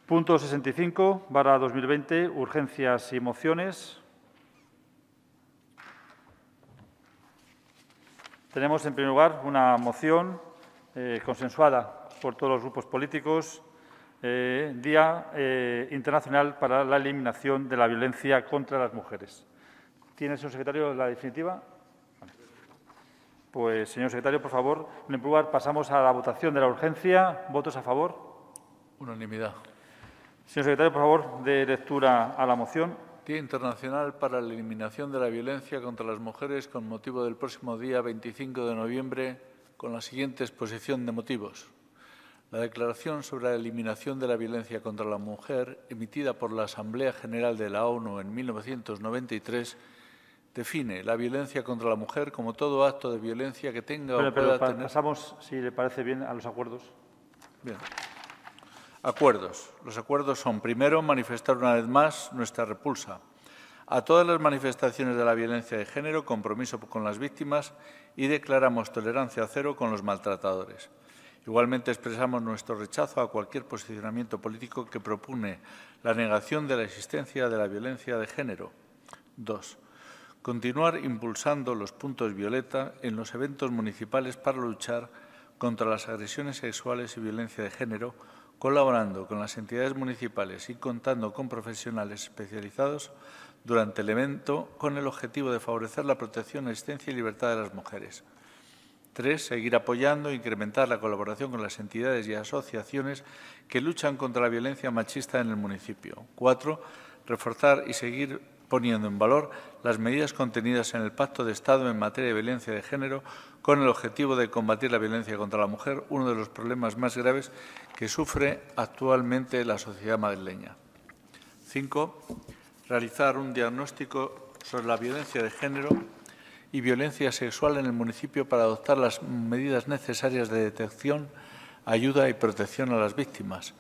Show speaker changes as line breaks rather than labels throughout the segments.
Punto 65/2020, urgencias y mociones. Tenemos, en primer lugar, una moción consensuada por todos los grupos políticos, Día Internacional para la Eliminación de la Violencia contra las Mujeres. ¿Tiene, señor secretario, la definitiva? Pues, señor secretario, por favor, en primer lugar pasamos a la votación de la urgencia. ¿Votos a favor?
Unanimidad.
Señor secretario, por favor, dé lectura a la moción.
Día Internacional para la Eliminación de la Violencia contra las Mujeres con motivo del próximo día 25 de noviembre, con la siguiente exposición de motivos. La Declaración sobre la Eliminación de la Violencia contra la Mujer, emitida por la Asamblea General de la ONU en 1993, define la violencia contra la mujer como todo acto de violencia que tenga o pueda tener...
Pasamos, si le parece bien, a los acuerdos.
Bien. Acuerdos. Los acuerdos son, primero, manifestar una vez más nuestra repulsa a todas las manifestaciones de la violencia de género, compromiso con las víctimas y declaramos tolerancia cero con los maltratadores. Igualmente expresamos nuestro rechazo a cualquier posicionamiento político que propone la negación de la existencia de la violencia de género. 2. Continuar impulsando los puntos violeta en los eventos municipales para luchar contra las agresiones sexuales y violencia de género, colaborando con las entidades municipales y contando con profesionales especializados durante el evento con el objetivo de favorecer la protección, asistencia y libertad de las mujeres. 3. Seguir apoyando e incrementar la colaboración con las entidades y asociaciones que luchan contra la violencia machista en el municipio. 4. Reforzar y seguir poniendo en valor las medidas contenidas en el Pacto de Estado en materia de violencia de género con el objetivo de combatir la violencia contra la mujer, uno de los problemas más graves que sufre actualmente la sociedad madrileña. 5. Realizar un diagnóstico sobre la violencia de género y violencia sexual en el municipio para adoptar las medidas necesarias de detección, ayuda y protección a las víctimas.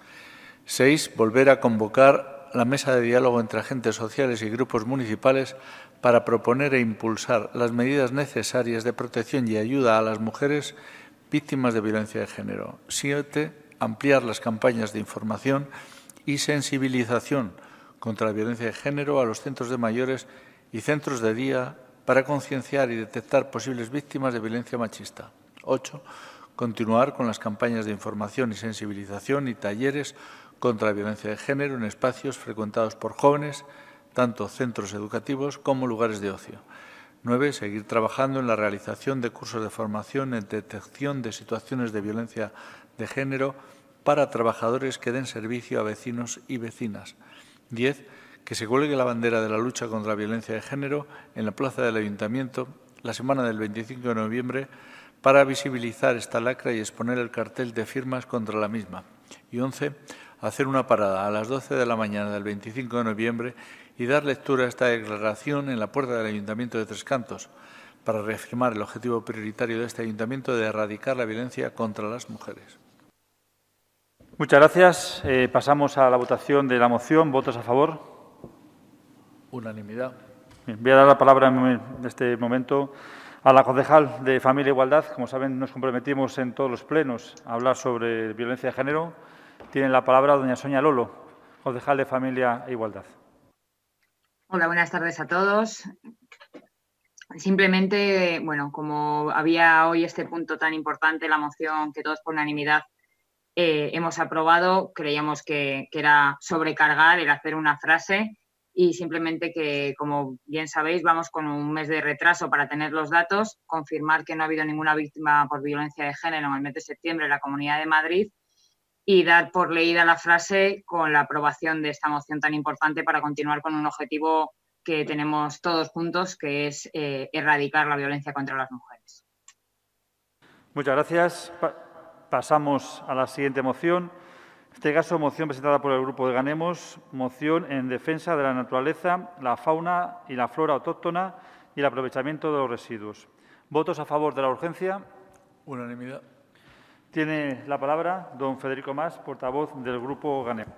6. Volver a convocar la mesa de diálogo entre agentes sociales y grupos municipales para proponer e impulsar las medidas necesarias de protección y ayuda a las mujeres víctimas de violencia de género. 7. Ampliar las campañas de información y sensibilización contra la violencia de género a los centros de mayores y centros de día para concienciar y detectar posibles víctimas de violencia machista. 8. Continuar con las campañas de información y sensibilización y talleres contra la violencia de género en espacios frecuentados por jóvenes, tanto centros educativos como lugares de ocio. 9. Seguir trabajando en la realización de cursos de formación en detección de situaciones de violencia de género para trabajadores que den servicio a vecinos y vecinas. 10. Que se cuelgue la bandera de la lucha contra la violencia de género en la plaza del Ayuntamiento la semana del 25 de noviembre para visibilizar esta lacra y exponer el cartel de firmas contra la misma. Y 11. Hacer una parada a las 12 de la mañana del 25 de noviembre y dar lectura a esta declaración en la puerta del Ayuntamiento de Tres Cantos para reafirmar el objetivo prioritario de este Ayuntamiento de erradicar la violencia contra las mujeres.
Muchas gracias. Pasamos a la votación de la moción. ¿Votos a favor?
Unanimidad.
Bien, voy a dar la palabra en este momento a la concejal de Familia e Igualdad. Como saben, nos comprometimos en todos los plenos a hablar sobre violencia de género. Tiene la palabra doña Sonia Lolo, concejal de Familia e Igualdad.
Hola, buenas tardes a todos. Simplemente, bueno, como había hoy este punto tan importante, la moción que todos por unanimidad hemos aprobado, creíamos que era sobrecargar el hacer una frase y simplemente que, como bien sabéis, vamos con un mes de retraso para tener los datos, confirmar que no ha habido ninguna víctima por violencia de género en el mes de septiembre en la Comunidad de Madrid y dar por leída la frase con la aprobación de esta moción tan importante para continuar con un objetivo que tenemos todos juntos, que es erradicar la violencia contra las mujeres.
Muchas gracias. Pasamos a la siguiente moción. En este caso, moción presentada por el Grupo de Ganemos, moción en defensa de la naturaleza, la fauna y la flora autóctona y el aprovechamiento de los residuos. ¿Votos a favor de la urgencia?
Unanimidad.
Tiene la palabra don Federico Mas, portavoz del Grupo Ganemos.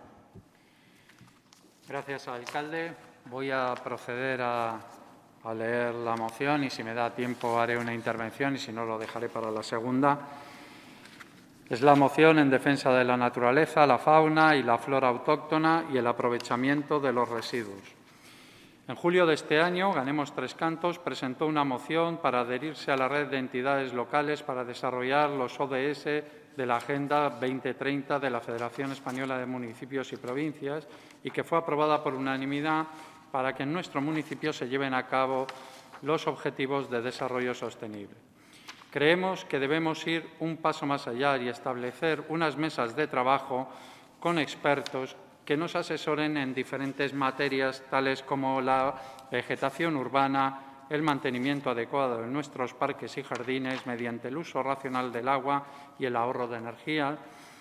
Gracias, alcalde. Voy a proceder a leer la moción y, si me da tiempo, haré una intervención y, si no, lo dejaré para la segunda. Es la moción en defensa de la naturaleza, la fauna y la flora autóctona y el aprovechamiento de los residuos. En julio de este año, Ganemos Tres Cantos presentó una moción para adherirse a la red de entidades locales para desarrollar los ODS de la Agenda 2030 de la Federación Española de Municipios y Provincias y que fue aprobada por unanimidad para que en nuestro municipio se lleven a cabo los objetivos de desarrollo sostenible. Creemos que debemos ir un paso más allá y establecer unas mesas de trabajo con expertos que nos asesoren en diferentes materias, tales como la vegetación urbana, el mantenimiento adecuado de nuestros parques y jardines mediante el uso racional del agua y el ahorro de energía,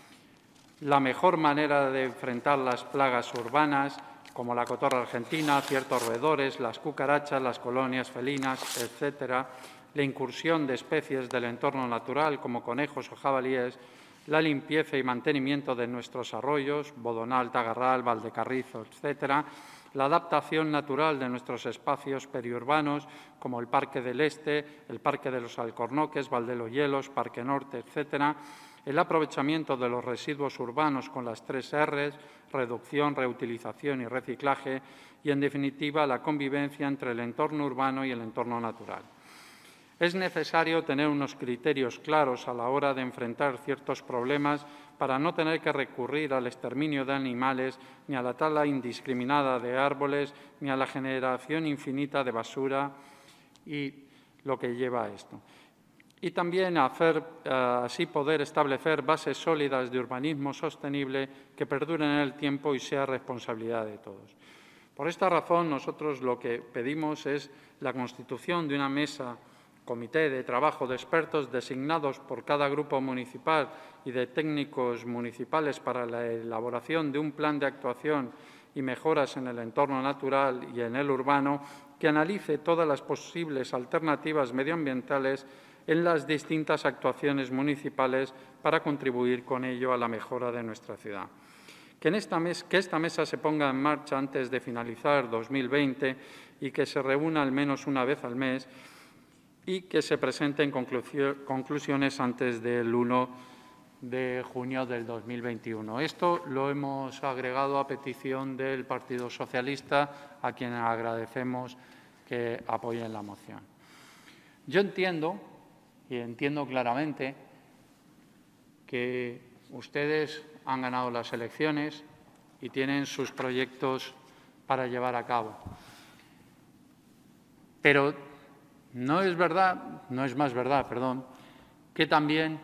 la mejor manera de enfrentar las plagas urbanas, como la cotorra argentina, ciertos roedores, las cucarachas, las colonias felinas, etcétera, la incursión de especies del entorno natural, como conejos o jabalíes, la limpieza y mantenimiento de nuestros arroyos, Bodonal, Tagarral, Valdecarrizo, etcétera, la adaptación natural de nuestros espacios periurbanos, como el Parque del Este, el Parque de los Alcornoques, Valdeloyelos, Parque Norte, etcétera, el aprovechamiento de los residuos urbanos con las 3 R's, reducción, reutilización y reciclaje, y, en definitiva, la convivencia entre el entorno urbano y el entorno natural. Es necesario tener unos criterios claros a la hora de enfrentar ciertos problemas para no tener que recurrir al exterminio de animales, ni a la tala indiscriminada de árboles, ni a la generación infinita de basura y lo que lleva a esto. Y también así poder establecer bases sólidas de urbanismo sostenible que perduren en el tiempo y sea responsabilidad de todos. Por esta razón, nosotros lo que pedimos es la constitución de una mesa comité de trabajo de expertos designados por cada grupo municipal y de técnicos municipales para la elaboración de un plan de actuación y mejoras en el entorno natural y en el urbano que analice todas las posibles alternativas medioambientales en las distintas actuaciones municipales para contribuir con ello a la mejora de nuestra ciudad. Que esta mesa se ponga en marcha antes de finalizar 2020 y que se reúna al menos una vez al mes y que se presenten conclusiones antes del 1 de junio del 2021. Esto lo hemos agregado a petición del Partido Socialista, a quien agradecemos que apoyen la moción. Yo entiendo, y entiendo claramente, que ustedes han ganado las elecciones y tienen sus proyectos para llevar a cabo. Pero no es más verdad, que también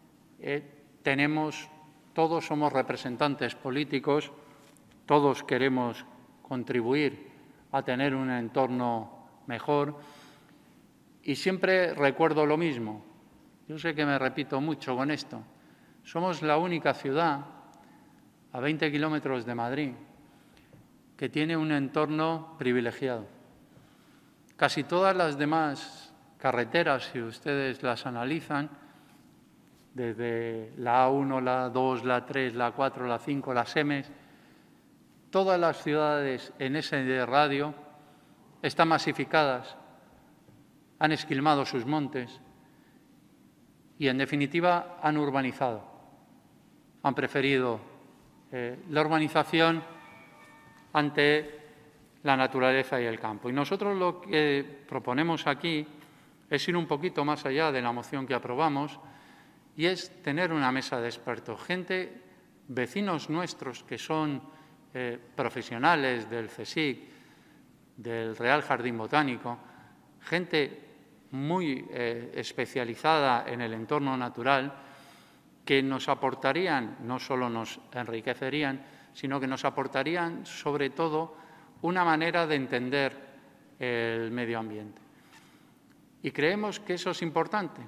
todos somos representantes políticos, todos queremos contribuir a tener un entorno mejor y siempre recuerdo lo mismo. Yo sé que me repito mucho con esto. Somos la única ciudad a 20 kilómetros de Madrid que tiene un entorno privilegiado. Casi todas las demás carreteras, si ustedes las analizan, desde la A1, la A2, la A3, la A4, la A5, las M, todas las ciudades en ese radio están masificadas, han esquilmado sus montes y, en definitiva, han urbanizado. Han preferido la urbanización ante la naturaleza y el campo. Y nosotros lo que proponemos aquí es ir un poquito más allá de la moción que aprobamos y es tener una mesa de expertos, vecinos nuestros que son profesionales del CSIC, del Real Jardín Botánico, gente muy especializada en el entorno natural, que nos aportarían, no solo nos enriquecerían, sino que nos aportarían, sobre todo, una manera de entender el medio ambiente. Y creemos que eso es importante.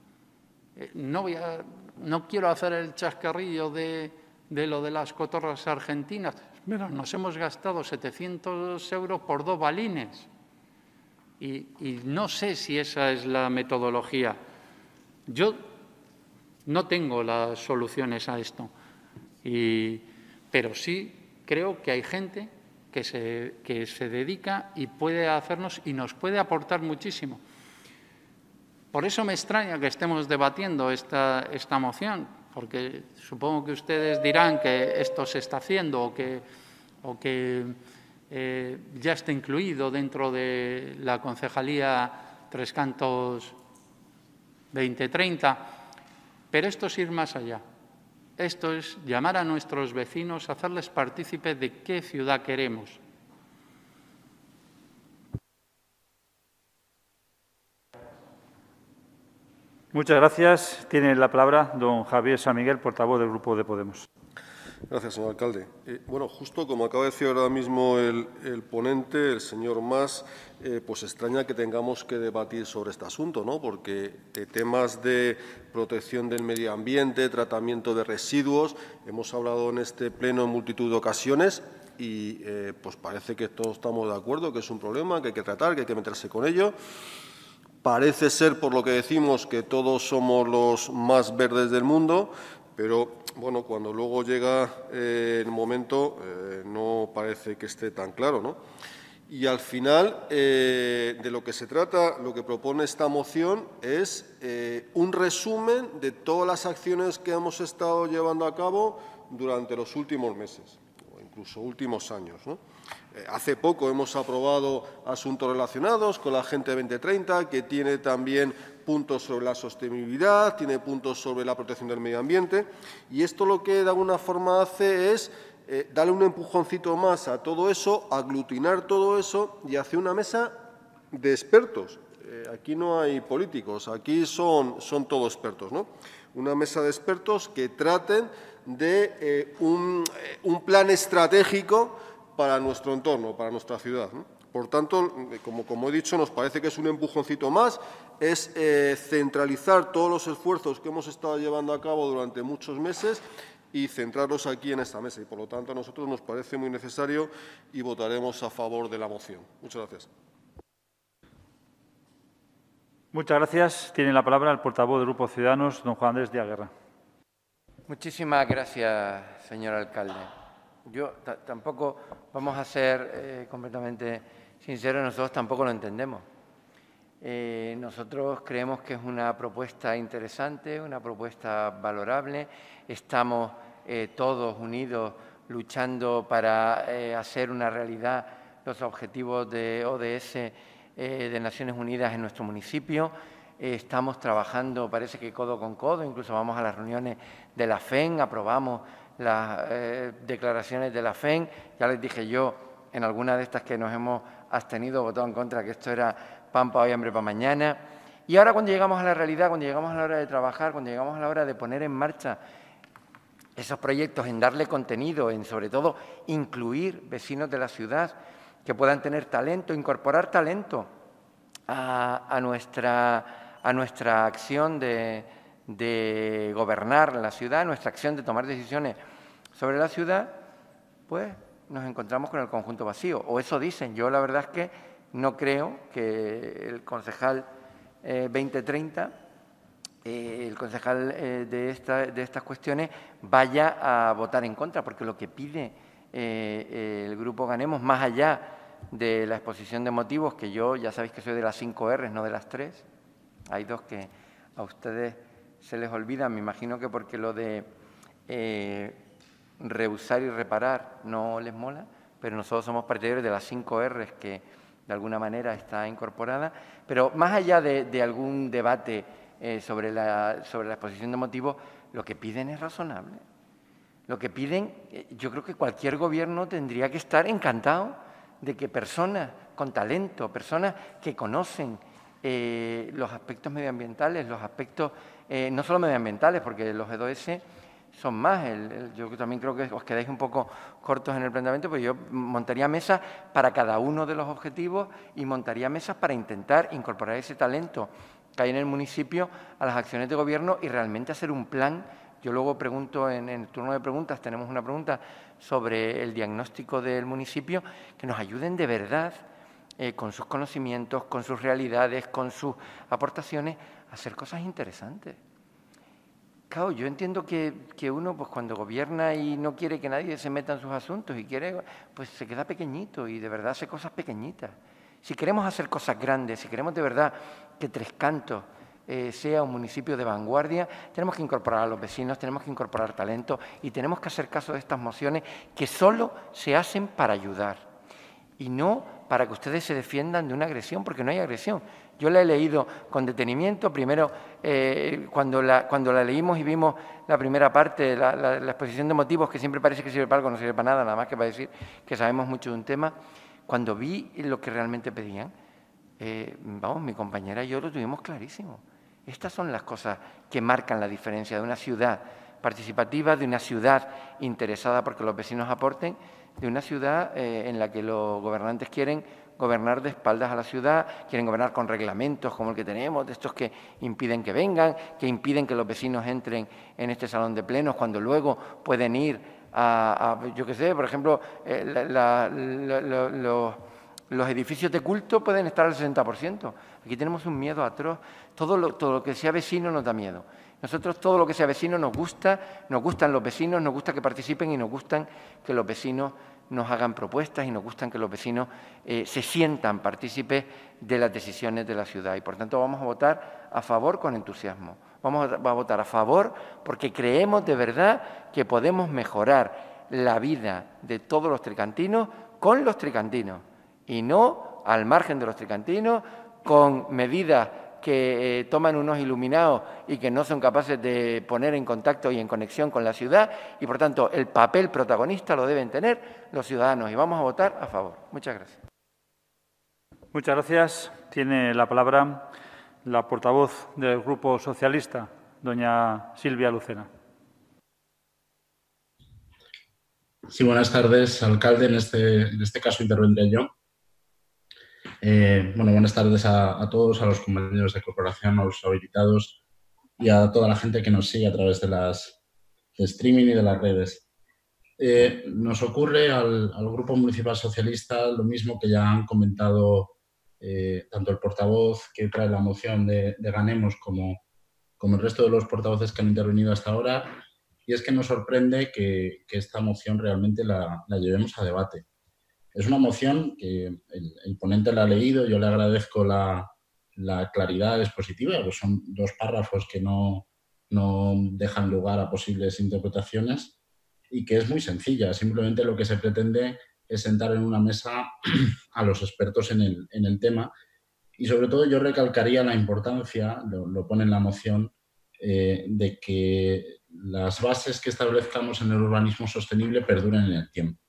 No quiero hacer el chascarrillo de lo de las cotorras argentinas. Mira, nos hemos gastado 700 euros por 2 balines. Y no sé si esa es la metodología. Yo no tengo las soluciones a esto, pero sí creo que hay gente que se dedica y puede hacernos y nos puede aportar muchísimo. Por eso me extraña que estemos debatiendo esta moción, porque supongo que ustedes dirán que esto se está haciendo o que ya está incluido dentro de la Concejalía Tres Cantos 2030, pero esto es ir más allá. Esto es llamar a nuestros vecinos, hacerles partícipes de qué ciudad queremos.
Muchas gracias. Tiene la palabra don Javier San Miguel, portavoz del Grupo de Podemos.
Gracias, señor alcalde. Bueno, justo como acaba de decir ahora mismo el ponente, el señor Mas, pues extraña que tengamos que debatir sobre este asunto, ¿no? Porque temas de protección del medio ambiente, tratamiento de residuos, hemos hablado en este pleno en multitud de ocasiones y pues parece que todos estamos de acuerdo que es un problema, que hay que tratar, que hay que meterse con ello. Parece ser, por lo que decimos, que todos somos los más verdes del mundo, pero, bueno, cuando luego llega el momento no parece que esté tan claro, ¿no? Y al final, de lo que se trata, lo que propone esta moción es un resumen de todas las acciones que hemos estado llevando a cabo durante los últimos meses, o incluso últimos años, ¿no? Hace poco hemos aprobado asuntos relacionados con la Agenda 2030, que tiene también puntos sobre la sostenibilidad, tiene puntos sobre la protección del medio ambiente, y esto lo que de alguna forma hace es darle un empujoncito más a todo eso, aglutinar todo eso y hacer una mesa de expertos. Aquí no hay políticos, aquí son todos expertos, ¿no? Una mesa de expertos que traten de un plan estratégico para nuestro entorno, para nuestra ciudad, ¿no? Por tanto, como he dicho, nos parece que es un empujoncito más, es centralizar todos los esfuerzos que hemos estado llevando a cabo durante muchos meses y centrarlos aquí en esta mesa. Y, por lo tanto, a nosotros nos parece muy necesario y votaremos a favor de la moción. Muchas gracias.
Muchas gracias. Tiene la palabra el portavoz del Grupo Ciudadanos, don Juan Andrés Díaz Guerra.
Muchísimas gracias, señor alcalde. Yo tampoco, vamos a ser completamente sinceros, nosotros tampoco lo entendemos. Nosotros creemos que es una propuesta interesante, una propuesta valorable. Estamos todos unidos luchando para hacer una realidad los objetivos de ODS de Naciones Unidas en nuestro municipio. Estamos trabajando, parece que codo con codo, incluso vamos a las reuniones de la FEN, aprobamos las declaraciones de la FEN. Ya les dije yo, en alguna de estas que nos hemos abstenido, votado en contra, que esto era pan para hoy, hambre para mañana. Y ahora, cuando llegamos a la realidad, cuando llegamos a la hora de trabajar, cuando llegamos a la hora de poner en marcha esos proyectos, en darle contenido, en sobre todo incluir vecinos de la ciudad que puedan tener talento, incorporar talento a nuestra acción de gobernar la ciudad, nuestra acción de tomar decisiones sobre la ciudad, pues nos encontramos con el conjunto vacío. O eso dicen. Yo la verdad es que no creo que el concejal 2030, el concejal de estas cuestiones, vaya a votar en contra, porque lo que pide el Grupo Ganemos, más allá de la exposición de motivos, que yo ya sabéis que soy de las 5 R's, no de las 3, hay 2 que a ustedes se les olvidan, me imagino que porque lo de reusar y reparar no les mola, pero nosotros somos partidarios de las 5 R's que de alguna manera está incorporada. Pero más allá de algún debate sobre la exposición de motivos, lo que piden es razonable. Lo que piden, yo creo que cualquier gobierno tendría que estar encantado de que personas con talento, personas que conocen los aspectos medioambientales, los aspectos no solo medioambientales, porque los E2S son más. Yo también creo que os quedáis un poco cortos en el planteamiento, pero yo montaría mesas para cada uno de los objetivos y montaría mesas para intentar incorporar ese talento que hay en el municipio a las acciones de gobierno y realmente hacer un plan. Yo luego pregunto en el turno de preguntas, tenemos una pregunta sobre el diagnóstico del municipio, que nos ayuden de verdad, con sus conocimientos, con sus realidades, con sus aportaciones, a hacer cosas interesantes. Claro, yo entiendo que uno, pues cuando gobierna y no quiere que nadie se meta en sus asuntos y quiere, pues se queda pequeñito y de verdad hace cosas pequeñitas. Si queremos hacer cosas grandes, si queremos de verdad que Tres Cantos sea un municipio de vanguardia, tenemos que incorporar a los vecinos, tenemos que incorporar talento y tenemos que hacer caso de estas mociones que solo se hacen para ayudar y no para que ustedes se defiendan de una agresión, porque no hay agresión. Yo la he leído con detenimiento. Primero, cuando la leímos y vimos la primera parte, la exposición de motivos, que siempre parece que sirve para algo, no sirve para nada más que para decir que sabemos mucho de un tema, cuando vi lo que realmente pedían, vamos, mi compañera y yo lo tuvimos clarísimo. Estas son las cosas que marcan la diferencia de una ciudad participativa, de una ciudad interesada porque los vecinos aporten, de una ciudad en la que los gobernantes quieren gobernar de espaldas a la ciudad, quieren gobernar con reglamentos como el que tenemos, de estos que impiden que vengan, que impiden que los vecinos entren en este salón de plenos, cuando luego pueden ir yo qué sé, por ejemplo, los edificios de culto pueden estar al 60%. Aquí tenemos un miedo atroz. Todo lo que sea vecino nos da miedo. Nosotros todo lo que sea vecino nos gusta, nos gustan los vecinos, nos gusta que participen y nos gustan que los vecinos nos hagan propuestas y nos gustan que los vecinos se sientan partícipes de las decisiones de la ciudad. Y por tanto vamos a votar a favor con entusiasmo. Vamos a votar a favor porque creemos de verdad que podemos mejorar la vida de todos los tricantinos con los tricantinos y no al margen de los tricantinos con medidas que toman unos iluminados y que no son capaces de poner en contacto y en conexión con la ciudad y, por tanto, el papel protagonista lo deben tener los ciudadanos y vamos a votar a favor. Muchas gracias.
Muchas gracias. Tiene la palabra la portavoz del Grupo Socialista, doña Silvia Lucena.
Sí, buenas tardes, alcalde. En este caso intervendré yo. Buenas tardes a todos, a los compañeros de corporación, a los habilitados y a toda la gente que nos sigue a través de streaming y de las redes. Nos ocurre al Grupo Municipal Socialista lo mismo que ya han comentado tanto el portavoz que trae la moción de Ganemos como el resto de los portavoces que han intervenido hasta ahora, y es que nos sorprende que esta moción realmente la llevemos a debate. Es una moción que el ponente la ha leído, yo le agradezco la claridad expositiva, pues son 2 párrafos que no dejan lugar a posibles interpretaciones y que es muy sencilla. Simplemente lo que se pretende es sentar en una mesa a los expertos en el tema y sobre todo yo recalcaría la importancia, lo pone en la moción, de que las bases que establezcamos en el urbanismo sostenible perduren en el tiempo.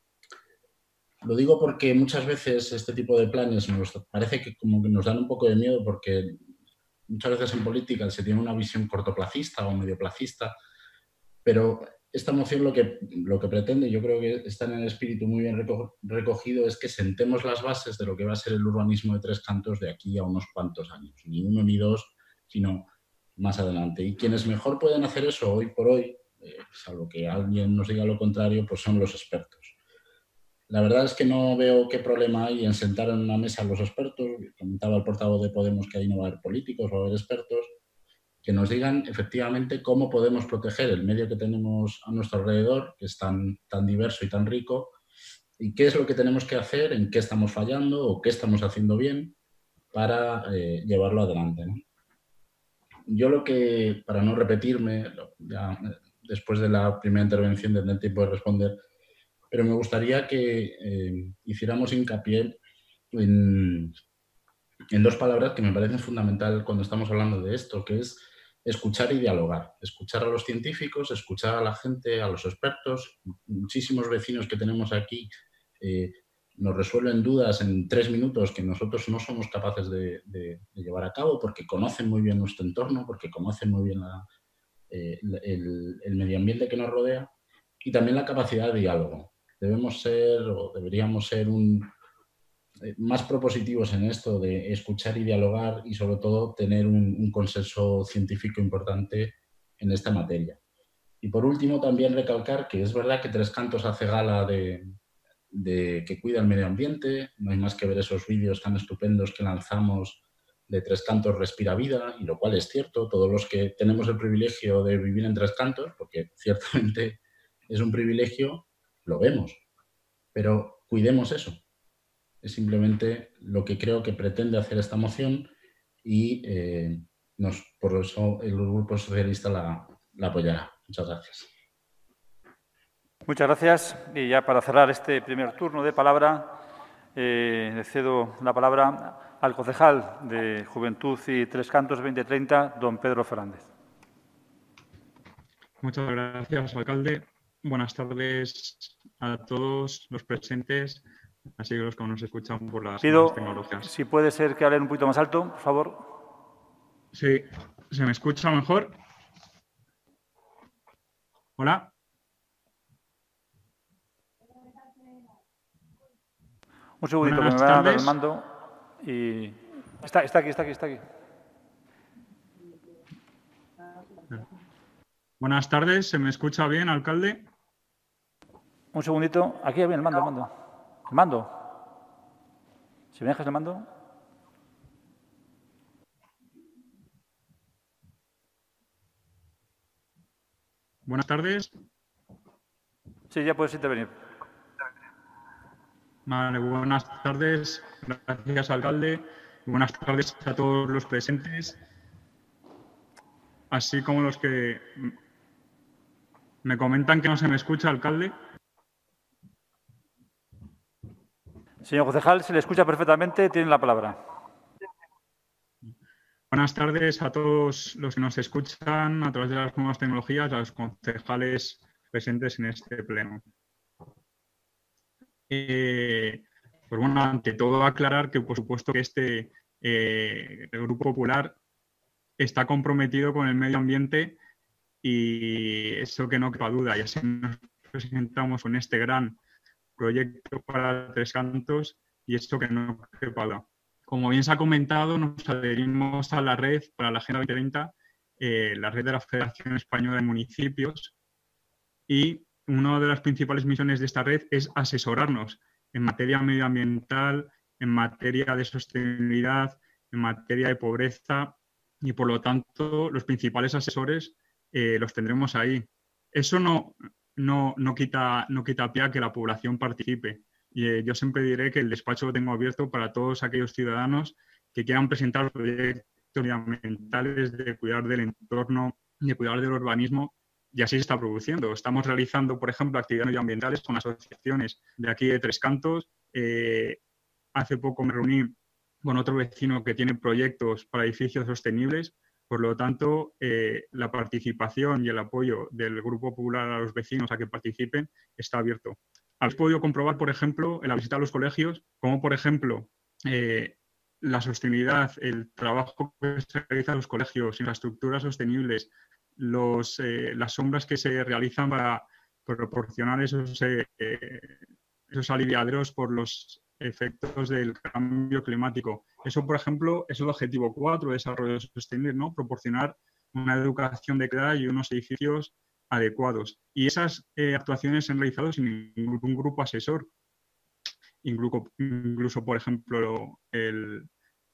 Lo digo porque muchas veces este tipo de planes nos parece que como que nos dan un poco de miedo porque muchas veces en política se tiene una visión cortoplacista o medioplacista, pero esta moción lo que pretende, yo creo que está en el espíritu muy bien recogido, es que sentemos las bases de lo que va a ser el urbanismo de Tres Cantos de aquí a unos cuantos años, ni 1 ni 2, sino más adelante. Y quienes mejor pueden hacer eso hoy por hoy, salvo que alguien nos diga lo contrario, pues son los expertos. La verdad es que no veo qué problema hay en sentar en una mesa a los expertos. Comentaba el portavoz de Podemos que ahí no va a haber políticos, va a haber expertos, que nos digan efectivamente cómo podemos proteger el medio que tenemos a nuestro alrededor, que es tan diverso y tan rico, y qué es lo que tenemos que hacer, en qué estamos fallando o qué estamos haciendo bien para llevarlo adelante, ¿no? Yo para no repetirme, ya después de la primera intervención tendré tiempo de responder, pero me gustaría que hiciéramos hincapié en 2 palabras que me parecen fundamental cuando estamos hablando de esto, que es escuchar y dialogar. Escuchar a los científicos, escuchar a la gente, a los expertos. Muchísimos vecinos que tenemos aquí nos resuelven dudas en 3 minutos que nosotros no somos capaces de llevar a cabo porque conocen muy bien nuestro entorno, porque conocen muy bien el medio ambiente que nos rodea y también la capacidad de diálogo. Debemos ser o deberíamos ser más propositivos en esto de escuchar y dialogar y sobre todo tener un consenso científico importante en esta materia. Y por último también recalcar que es verdad que Tres Cantos hace gala de que cuida el medio ambiente, no hay más que ver esos vídeos tan estupendos que lanzamos de Tres Cantos respira vida, y lo cual es cierto, todos los que tenemos el privilegio de vivir en Tres Cantos, porque ciertamente es un privilegio, lo vemos, pero cuidemos eso. Es simplemente lo que creo que pretende hacer esta moción y por eso el Grupo Socialista la apoyará. Muchas gracias.
Muchas gracias. Y ya para cerrar este primer turno de palabra, le cedo la palabra al concejal de Juventud y Tres Cantos 2030, don Pedro Fernández.
Muchas gracias, alcalde. Buenas tardes a todos los presentes, así que los que nos escuchan por las nuevas tecnologías.
Si puede ser que hablen un poquito más alto, por favor.
Sí, ¿se me escucha mejor? Hola.
Un segundito, que me van a dar el mando. Y está aquí.
Buenas tardes, ¿se me escucha bien, alcalde?
Un segundito. Aquí viene el mando. El mando. ¿Si me dejas el mando?
Buenas tardes.
Sí, ya puedes intervenir.
Vale, buenas tardes. Gracias, alcalde. Buenas tardes a todos los presentes, así como los que me comentan que no se me escucha, alcalde.
Señor concejal, se le escucha perfectamente. Tiene la palabra.
Buenas tardes a todos los que nos escuchan a través de las nuevas tecnologías, a los concejales presentes en este pleno. Pues bueno, ante todo aclarar que por supuesto que el Grupo Popular está comprometido con el medio ambiente y eso que no quepa duda, y así nos presentamos con este gran proyecto para Tres Cantos y esto que no quepa duda. Como bien se ha comentado, nos adherimos a la red para la Agenda 2030, la red de la Federación Española de Municipios, y una de las principales misiones de esta red es asesorarnos en materia medioambiental, en materia de sostenibilidad, en materia de pobreza, y por lo tanto los principales asesores los tendremos ahí. Eso no quita pie a que la población participe. Y yo siempre diré que el despacho lo tengo abierto para todos aquellos ciudadanos que quieran presentar proyectos medioambientales de cuidar del entorno, de cuidar del urbanismo, y así se está produciendo. Estamos realizando, por ejemplo, actividades medioambientales con asociaciones de aquí de Tres Cantos. Hace poco me reuní con otro vecino que tiene proyectos para edificios sostenibles. Por lo tanto, la participación y el apoyo del Grupo Popular a los vecinos a que participen está abierto. Habéis podido comprobar, por ejemplo, en la visita a los colegios, como, por ejemplo, la sostenibilidad, el trabajo que se realiza en los colegios, infraestructuras sostenibles, las sombras que se realizan para proporcionar esos aliviaderos por los efectos del cambio climático. Eso, por ejemplo, es el objetivo 4 de desarrollo sostenible, ¿no? Proporcionar una educación de calidad y unos edificios adecuados. Y esas actuaciones se han realizado sin ningún grupo asesor. Incluso, por ejemplo, el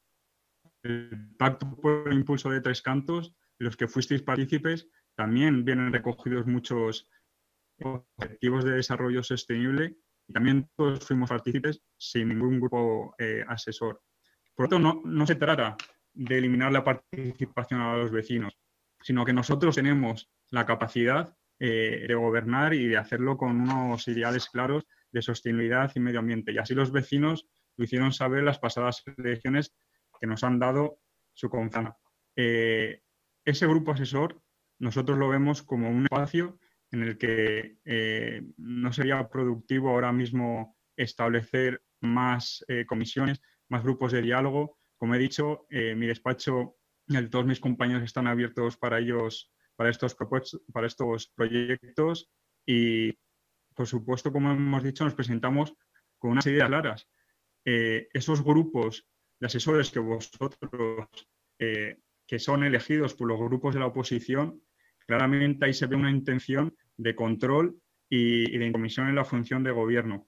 Pacto por el Impulso de Tres Cantos, de los que fuisteis partícipes, también vienen recogidos muchos objetivos de desarrollo sostenible y también todos fuimos partícipes sin ningún grupo asesor. Por lo tanto, no se trata de eliminar la participación a los vecinos, sino que nosotros tenemos la capacidad de gobernar y de hacerlo con unos ideales claros de sostenibilidad y medio ambiente. Y así los vecinos lo hicieron saber en las pasadas elecciones que nos han dado su confianza. Ese grupo asesor nosotros lo vemos como un espacio en el que no sería productivo ahora mismo establecer más comisiones, más grupos de diálogo. Como he dicho, mi despacho y todos mis compañeros están abiertos para ellos, para estos proyectos y, por supuesto, como hemos dicho, nos presentamos con unas ideas claras. Esos grupos de asesores que vosotros, que son elegidos por los grupos de la oposición, claramente ahí se ve una intención de control y de intromisión en la función de gobierno.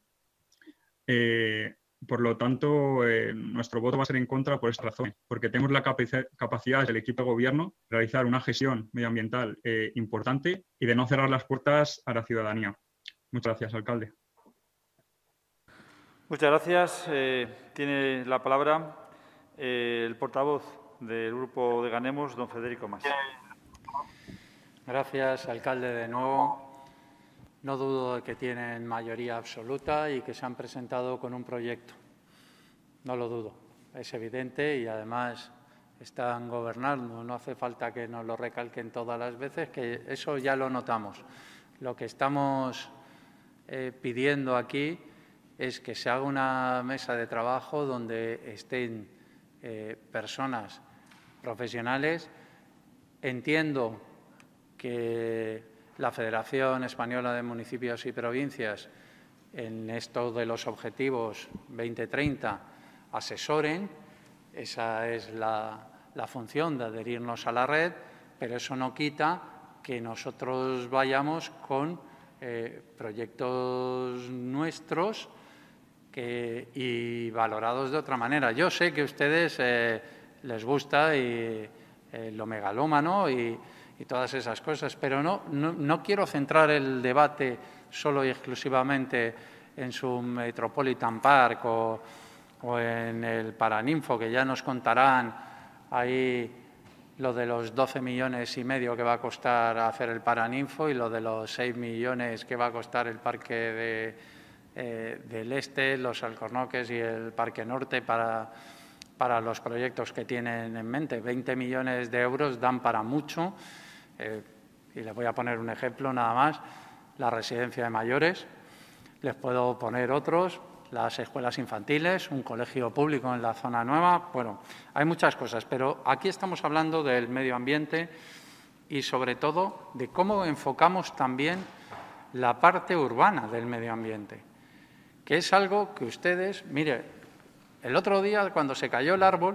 Por lo tanto, nuestro voto va a ser en contra por esta razón, porque tenemos la capacidad del equipo de gobierno de realizar una gestión medioambiental importante y de no cerrar las puertas a la ciudadanía. Muchas gracias, alcalde.
Muchas gracias. Tiene la palabra el portavoz del Grupo de Ganemos, don Federico Mas.
Gracias, alcalde, de nuevo. No dudo de que tienen mayoría absoluta y que se han presentado con un proyecto. No lo dudo, es evidente y además están gobernando. No hace falta que nos lo recalquen todas las veces, que eso ya lo notamos. Lo que estamos pidiendo aquí es que se haga una mesa de trabajo donde estén personas profesionales. Entiendo que la Federación Española de Municipios y Provincias en esto de los objetivos 2030 asesoren. Esa es la función de adherirnos a la red, pero eso no quita que nosotros vayamos con proyectos nuestros y valorados de otra manera. Yo sé que a ustedes les gusta lo megalómano y todas esas cosas, pero no quiero centrar el debate solo y exclusivamente en su Metropolitan Park o en el Paraninfo, que ya nos contarán ahí lo de los 12,5 millones que va a costar hacer el Paraninfo y lo de los 6 millones que va a costar el Parque del Este, los Alcornoques y el Parque Norte para los proyectos que tienen en mente. 20 millones de euros dan para mucho. Y les voy a poner un ejemplo nada más, la residencia de mayores, les puedo poner otros, las escuelas infantiles, un colegio público en la zona nueva. Bueno, hay muchas cosas, pero aquí estamos hablando del medio ambiente y sobre todo de cómo enfocamos también la parte urbana del medio ambiente, que es algo que ustedes, mire, el otro día cuando se cayó el árbol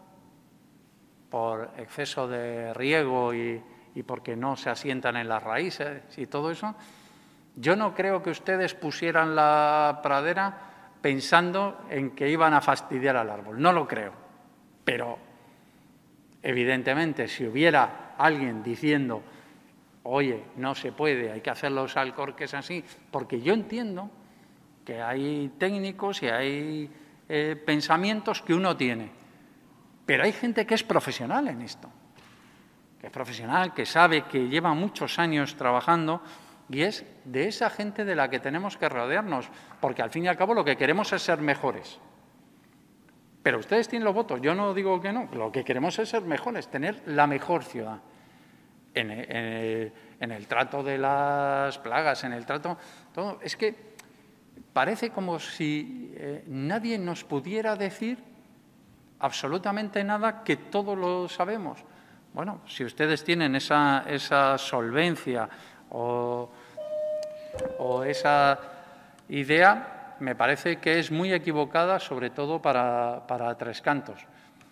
por exceso de riego y porque no se asientan en las raíces y todo eso, yo no creo que ustedes pusieran la pradera pensando en que iban a fastidiar al árbol. No lo creo. Pero, evidentemente, si hubiera alguien diciendo, oye, no se puede, hay que hacer los alcorques así, porque yo entiendo que hay técnicos y hay pensamientos que uno tiene, pero hay gente que es profesional en esto. Que es profesional, que sabe, que lleva muchos años trabajando y es de esa gente de la que tenemos que rodearnos, porque al fin y al cabo lo que queremos es ser mejores. Pero ustedes tienen los votos, yo no digo que no, lo que queremos es ser mejores, tener la mejor ciudad. En el trato de las plagas, en el trato, todo, es que parece como si nadie nos pudiera decir absolutamente nada, que todo lo sabemos. Bueno, si ustedes tienen esa solvencia o esa idea, me parece que es muy equivocada, sobre todo para Tres Cantos.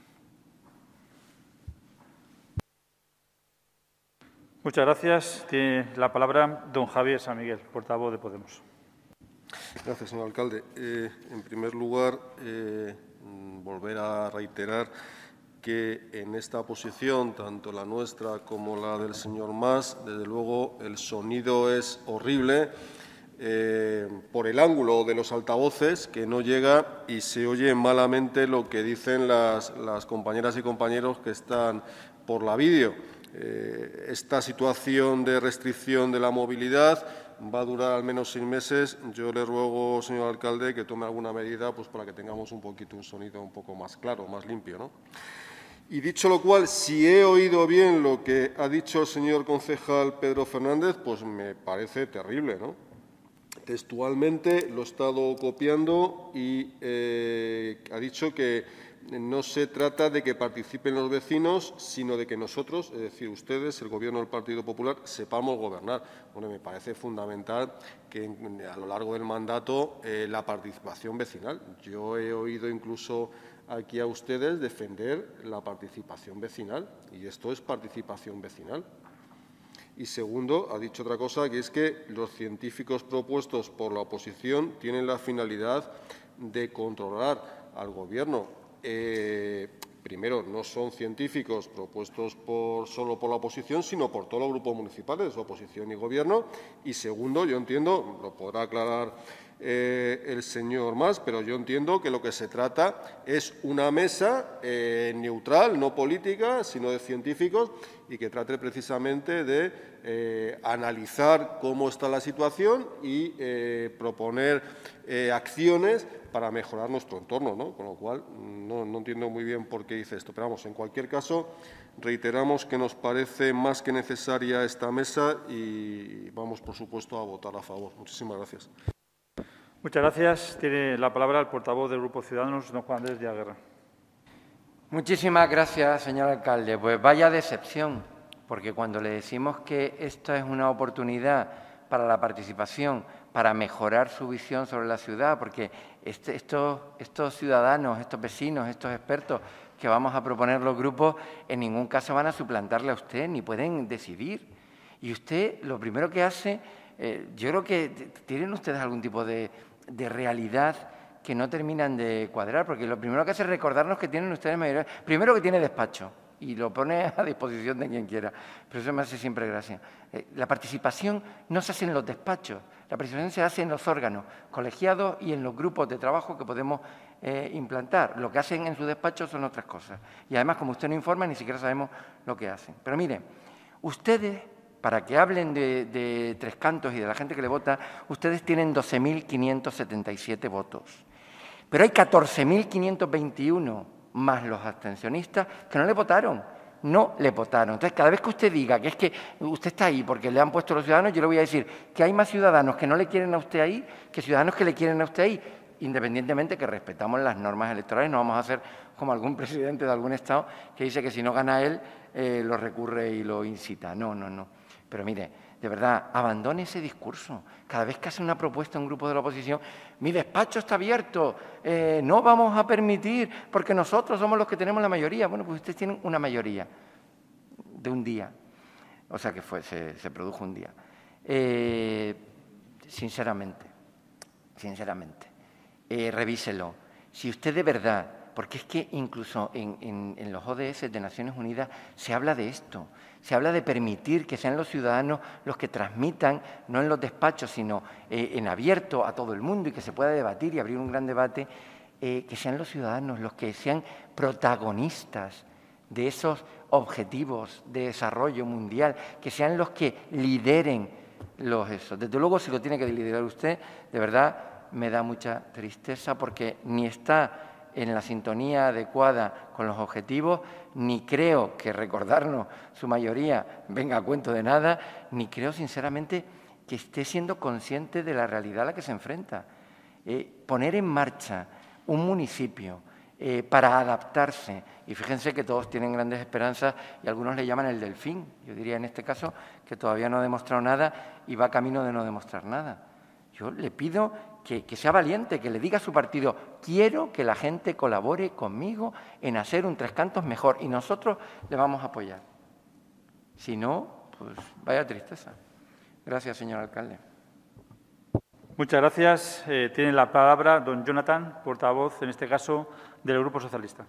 Muchas gracias. Tiene la palabra don Javier San Miguel, portavoz de Podemos.
Gracias, señor alcalde. En primer lugar, volver a reiterar que en esta posición, tanto la nuestra como la del señor Mas, desde luego el sonido es horrible por el ángulo de los altavoces, que no llega y se oye malamente lo que dicen las compañeras y compañeros que están por la vídeo. Esta situación de restricción de la movilidad va a durar al menos 6 meses. Yo le ruego, señor alcalde, que tome alguna medida pues, para que tengamos un sonido un poco más claro, más limpio, ¿no? Y dicho lo cual, si he oído bien lo que ha dicho el señor concejal Pedro Fernández, pues me parece terrible, ¿no? Textualmente lo he estado copiando y ha dicho que no se trata de que participen los vecinos, sino de que nosotros, es decir, ustedes, el Gobierno del Partido Popular, sepamos gobernar. Bueno, me parece fundamental que a lo largo del mandato la participación vecinal. Yo he oído incluso aquí a ustedes defender la participación vecinal, y esto es participación vecinal. Y segundo, ha dicho otra cosa, que es que los científicos propuestos por la oposición tienen la finalidad de controlar al Gobierno. Primero, no son científicos propuestos solo por la oposición, sino por todos los grupos municipales, oposición y Gobierno. Y segundo, yo entiendo, lo podrá aclarar el señor Mas, pero yo entiendo que lo que se trata es una mesa neutral, no política, sino de científicos, y que trate precisamente de analizar cómo está la situación y proponer acciones para mejorar nuestro entorno, ¿no? Con lo cual, no entiendo muy bien por qué dice esto. Pero vamos, en cualquier caso, reiteramos que nos parece más que necesaria esta mesa y vamos, por supuesto, a votar a favor. Muchísimas gracias.
Muchas gracias. Tiene la palabra el portavoz del Grupo Ciudadanos, don Juan Andrés Díaz Guerra.
Muchísimas gracias, señor alcalde. Pues vaya decepción, porque cuando le decimos que esto es una oportunidad para la participación, para mejorar su visión sobre la ciudad, porque estos ciudadanos, estos vecinos, estos expertos que vamos a proponer los grupos, en ningún caso van a suplantarle a usted, ni pueden decidir. Y usted lo primero que hace, yo creo que tienen ustedes algún tipo de realidad que no terminan de cuadrar, porque lo primero que hace es recordarnos que tienen ustedes mayoría. Primero que tiene despacho, y lo pone a disposición de quien quiera, pero eso me hace siempre gracia. La participación no se hace en los despachos, la participación se hace en los órganos colegiados y en los grupos de trabajo que podemos implantar. Lo que hacen en su despacho son otras cosas. Y además, como usted no informa, ni siquiera sabemos lo que hacen. Pero miren, ustedes, para que hablen de Tres Cantos y de la gente que le vota, ustedes tienen 12.577 votos. Pero hay 14.521 más los abstencionistas que no le votaron. No le votaron. Entonces, cada vez que usted diga que es que usted está ahí porque le han puesto los ciudadanos, yo le voy a decir que hay más ciudadanos que no le quieren a usted ahí que ciudadanos que le quieren a usted ahí, independientemente que respetamos las normas electorales. No vamos a hacer como algún presidente de algún estado que dice que si no gana él, lo recurre y lo incita. No, no, no. Pero mire, de verdad, abandone ese discurso. Cada vez que hace una propuesta un grupo de la oposición, mi despacho está abierto, no vamos a permitir, porque nosotros somos los que tenemos la mayoría. Bueno, pues ustedes tienen una mayoría de un día, o sea que se produjo un día. Sinceramente, revíselo. Si usted de verdad, porque es que incluso en los ODS de Naciones Unidas se habla de esto, se habla de permitir que sean los ciudadanos los que transmitan, no en los despachos, sino en abierto a todo el mundo y que se pueda debatir y abrir un gran debate, que sean los ciudadanos los que sean protagonistas de esos objetivos de desarrollo mundial, que sean los que lideren eso. Desde luego, si lo tiene que liderar usted, de verdad me da mucha tristeza porque ni está en la sintonía adecuada con los objetivos, ni creo que recordarnos su mayoría venga a cuento de nada, ni creo sinceramente que esté siendo consciente de la realidad a la que se enfrenta. Poner en marcha un municipio para adaptarse, y fíjense que todos tienen grandes esperanzas y algunos le llaman el delfín, yo diría en este caso que todavía no ha demostrado nada y va camino de no demostrar nada. Yo le pido que sea valiente, que le diga a su partido, quiero que la gente colabore conmigo en hacer un Tres Cantos mejor y nosotros le vamos a apoyar. Si no, pues vaya tristeza. Gracias, señor alcalde.
Muchas gracias. Tiene la palabra don Jonathan, portavoz, en este caso, del Grupo Socialista.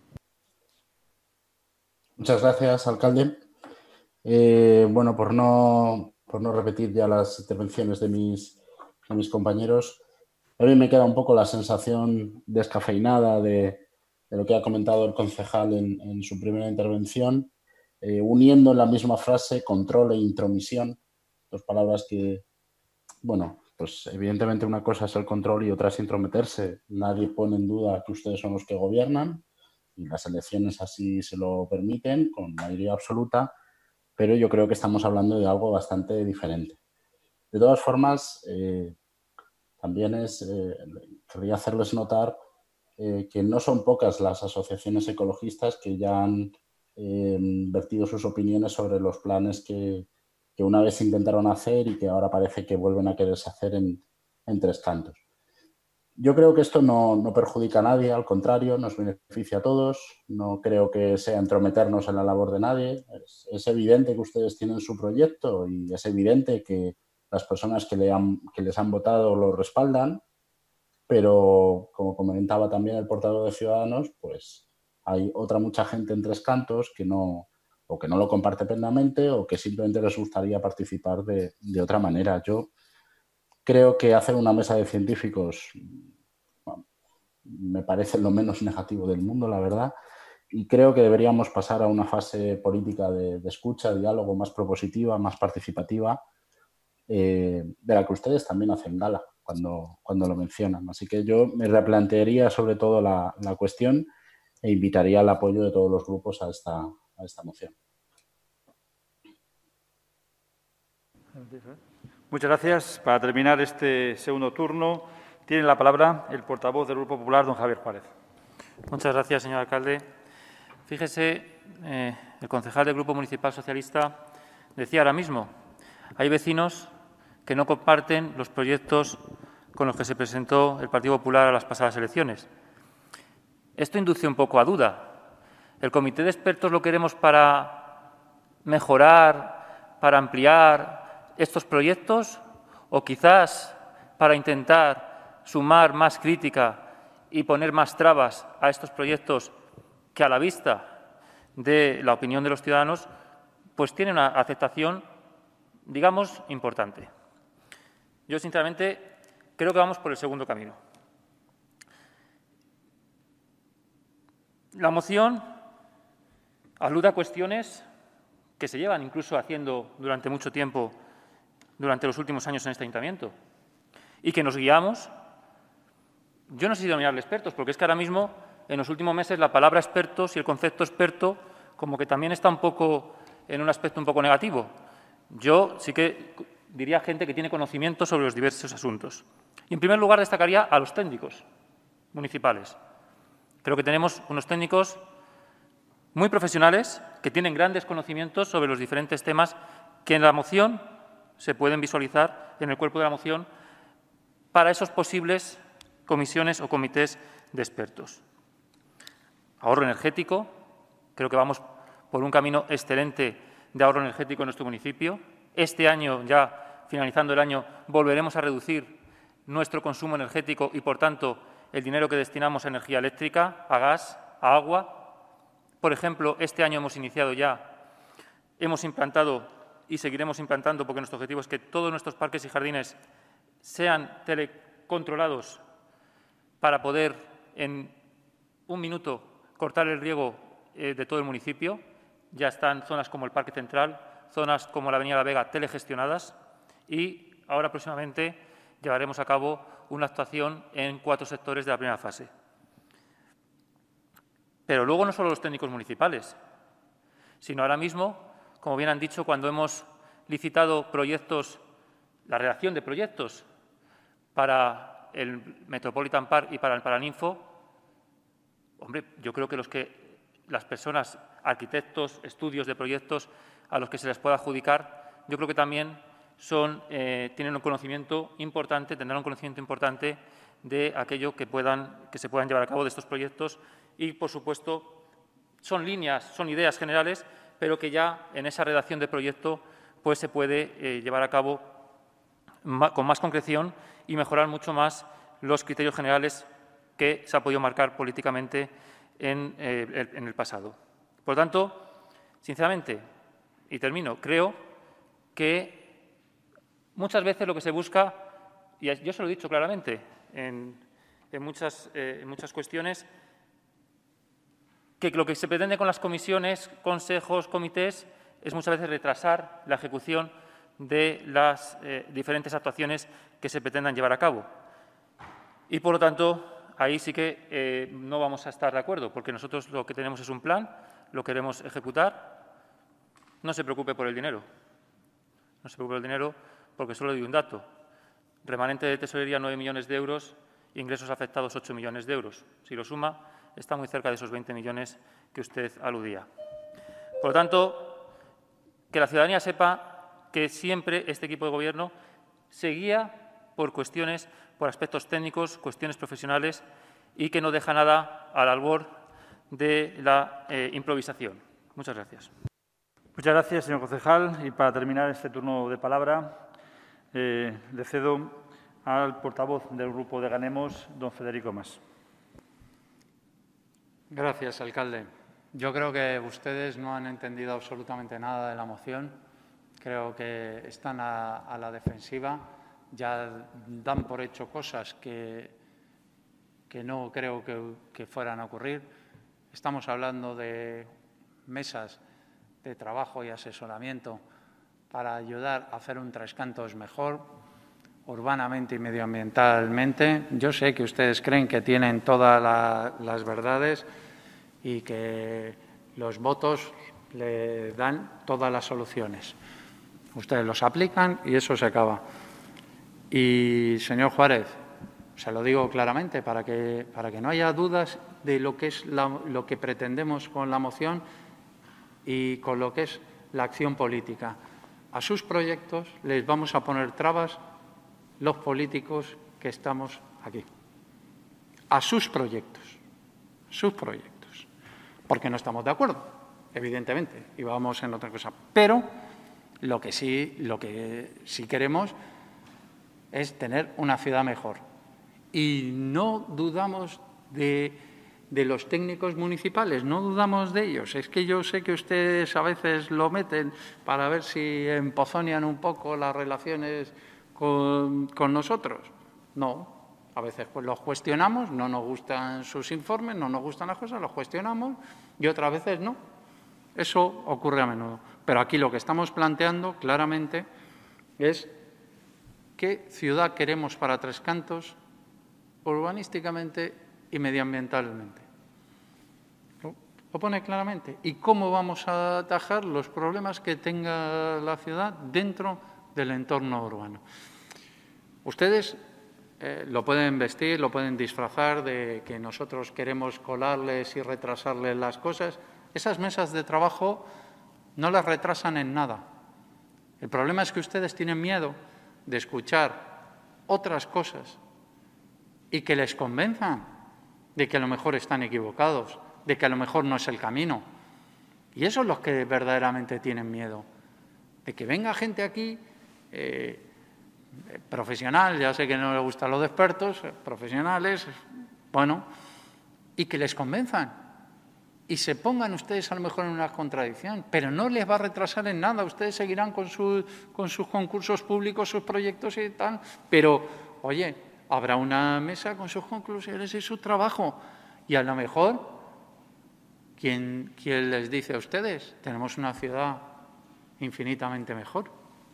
Muchas gracias, alcalde. Bueno, por no repetir ya las intervenciones de mis compañeros, a mí me queda un poco la sensación descafeinada de lo que ha comentado el concejal en su primera intervención, uniendo en la misma frase control e intromisión, dos palabras que, bueno, pues evidentemente una cosa es el control y otra es intrometerse. Nadie pone en duda que ustedes son los que gobiernan y las elecciones así se lo permiten con mayoría absoluta, pero yo creo que estamos hablando de algo bastante diferente. De todas formas, también querría hacerles notar que no son pocas las asociaciones ecologistas que ya han vertido sus opiniones sobre los planes que una vez intentaron hacer y que ahora parece que vuelven a quererse hacer en Tres Cantos. Yo creo que esto no perjudica a nadie, al contrario, nos beneficia a todos. No creo que sea entrometernos en la labor de nadie. Es evidente que ustedes tienen su proyecto y es evidente que las personas que les han votado lo respaldan, pero como comentaba también el portavoz de Ciudadanos, pues hay mucha gente en Tres Cantos que no lo comparte plenamente o que simplemente les gustaría participar de otra manera. Yo creo que hacer una mesa de científicos me parece lo menos negativo del mundo, la verdad, y creo que deberíamos pasar a una fase política de escucha, de diálogo más propositiva, más participativa, de la que ustedes también hacen gala cuando lo mencionan. Así que yo me replantearía sobre todo la cuestión e invitaría al apoyo de todos los grupos a esta moción.
Muchas gracias. Para terminar este segundo turno, tiene la palabra el portavoz del Grupo Popular, don Javier Juárez.
Muchas gracias, señor alcalde. Fíjese, el concejal del Grupo Municipal Socialista decía ahora mismo, hay vecinos que no comparten los proyectos con los que se presentó el Partido Popular a las pasadas elecciones. Esto induce un poco a duda. ¿El comité de expertos lo queremos para mejorar, para ampliar estos proyectos o quizás para intentar sumar más crítica y poner más trabas a estos proyectos que a la vista de la opinión de los ciudadanos pues tienen una aceptación, digamos, importante? Yo, sinceramente, creo que vamos por el segundo camino. La moción alude a cuestiones que se llevan incluso haciendo durante mucho tiempo, durante los últimos años en este ayuntamiento, y que nos guiamos. Yo no sé si denominarle expertos, porque es que ahora mismo, en los últimos meses, la palabra expertos y el concepto experto como que también está un poco en un aspecto un poco negativo. Yo sí que diría gente que tiene conocimiento sobre los diversos asuntos. Y, en primer lugar, destacaría a los técnicos municipales. Creo que tenemos unos técnicos muy profesionales que tienen grandes conocimientos sobre los diferentes temas que en la moción se pueden visualizar en el cuerpo de la moción para esos posibles comisiones o comités de expertos. Ahorro energético. Creo que vamos por un camino excelente de ahorro energético en nuestro municipio. Este año, ya finalizando el año, volveremos a reducir nuestro consumo energético y, por tanto, el dinero que destinamos a energía eléctrica, a gas, a agua. Por ejemplo, este año hemos iniciado ya, hemos implantado y seguiremos implantando, porque nuestro objetivo es que todos nuestros parques y jardines sean telecontrolados para poder en un minuto cortar el riego de todo el municipio. Ya están zonas como el Parque Central, zonas como la Avenida La Vega telegestionadas y ahora próximamente llevaremos a cabo una actuación en 4 sectores de la primera fase. Pero luego no solo los técnicos municipales, sino ahora mismo, como bien han dicho, cuando hemos licitado proyectos, la redacción de proyectos para el Metropolitan Park y para el Paraninfo, hombre, yo creo que las personas, arquitectos, estudios de proyectos a los que se les pueda adjudicar, yo creo que también tienen un conocimiento importante, tendrán un conocimiento importante de aquello que se puedan llevar a cabo de estos proyectos y, por supuesto, son líneas, son ideas generales, pero que ya en esa redacción de proyecto pues se puede llevar a cabo con más concreción y mejorar mucho más los criterios generales que se ha podido marcar políticamente en el pasado. Por lo tanto, sinceramente, y termino, creo que muchas veces lo que se busca, y yo se lo he dicho claramente en muchas cuestiones, que lo que se pretende con las comisiones, consejos, comités, es muchas veces retrasar la ejecución de las diferentes actuaciones que se pretendan llevar a cabo. Y, por lo tanto, ahí sí que no vamos a estar de acuerdo, porque nosotros lo que tenemos es un plan, lo queremos ejecutar. No se preocupe por el dinero. No se preocupe por el dinero porque solo doy un dato. Remanente de tesorería 9 millones de euros, ingresos afectados 8 millones de euros. Si lo suma, está muy cerca de esos 20 millones que usted aludía. Por lo tanto, que la ciudadanía sepa que siempre este equipo de Gobierno se guía por cuestiones, por aspectos técnicos, cuestiones profesionales y que no deja nada al albor de la improvisación. Muchas gracias.
Muchas gracias, señor concejal. Y para terminar este turno de palabra, le cedo al portavoz del Grupo de Ganemos, don Federico Mas.
Gracias, alcalde. Yo creo que ustedes no han entendido absolutamente nada de la moción. Creo que están a la defensiva ya dan por hecho cosas que no creo que fueran a ocurrir. Estamos hablando de mesas de trabajo y asesoramiento para ayudar a hacer un Tres Cantos mejor, urbanamente y medioambientalmente. Yo sé que ustedes creen que tienen todas las verdades y que los votos le dan todas las soluciones. Ustedes los aplican y eso se acaba. Y, señor Juárez, se lo digo claramente para que no haya dudas de lo que es lo que pretendemos con la moción y con lo que es la acción política. A sus proyectos les vamos a poner trabas los políticos que estamos aquí. A sus proyectos, porque no estamos de acuerdo, evidentemente, y vamos en otra cosa. Pero lo que sí queremos es tener una ciudad mejor. Y no dudamos de los técnicos municipales, no dudamos de ellos. Es que yo sé que ustedes a veces lo meten para ver si empozonian un poco las relaciones con nosotros. No, a veces pues los cuestionamos, no nos gustan sus informes, no nos gustan las cosas, los cuestionamos y otras veces no. Eso ocurre a menudo. Pero aquí lo que estamos planteando claramente es qué ciudad queremos para Tres Cantos urbanísticamente y medioambientalmente. Lo pone claramente. ¿Y cómo vamos a atajar los problemas que tenga la ciudad dentro del entorno urbano? Ustedes lo pueden vestir, lo pueden disfrazar de que nosotros queremos colarles y retrasarles las cosas. Esas mesas de trabajo no las retrasan en nada. El problema es que ustedes tienen miedo de escuchar otras cosas y que les convenzan de que a lo mejor están equivocados, de que a lo mejor no es el camino. Y eso es los que verdaderamente tienen miedo. De que venga gente aquí, profesional, ya sé que no les gustan los expertos, profesionales, bueno, y que les convenzan. Y se pongan ustedes a lo mejor en una contradicción, pero no les va a retrasar en nada. Ustedes seguirán con sus concursos públicos, sus proyectos y tal, pero, oye, habrá una mesa con sus conclusiones y su trabajo. Y a lo mejor, ¿quién les dice a ustedes? Tenemos una ciudad infinitamente mejor.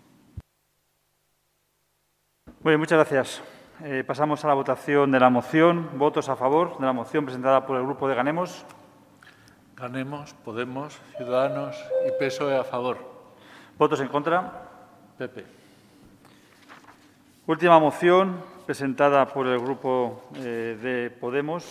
Muy bien, muchas gracias. Pasamos a la votación de la moción. ¿Votos a favor de la moción presentada por el Grupo de Ganemos?
Ganemos, Podemos, Ciudadanos y PSOE a favor.
¿Votos en contra?
PP.
Última moción presentada por el Grupo de Podemos.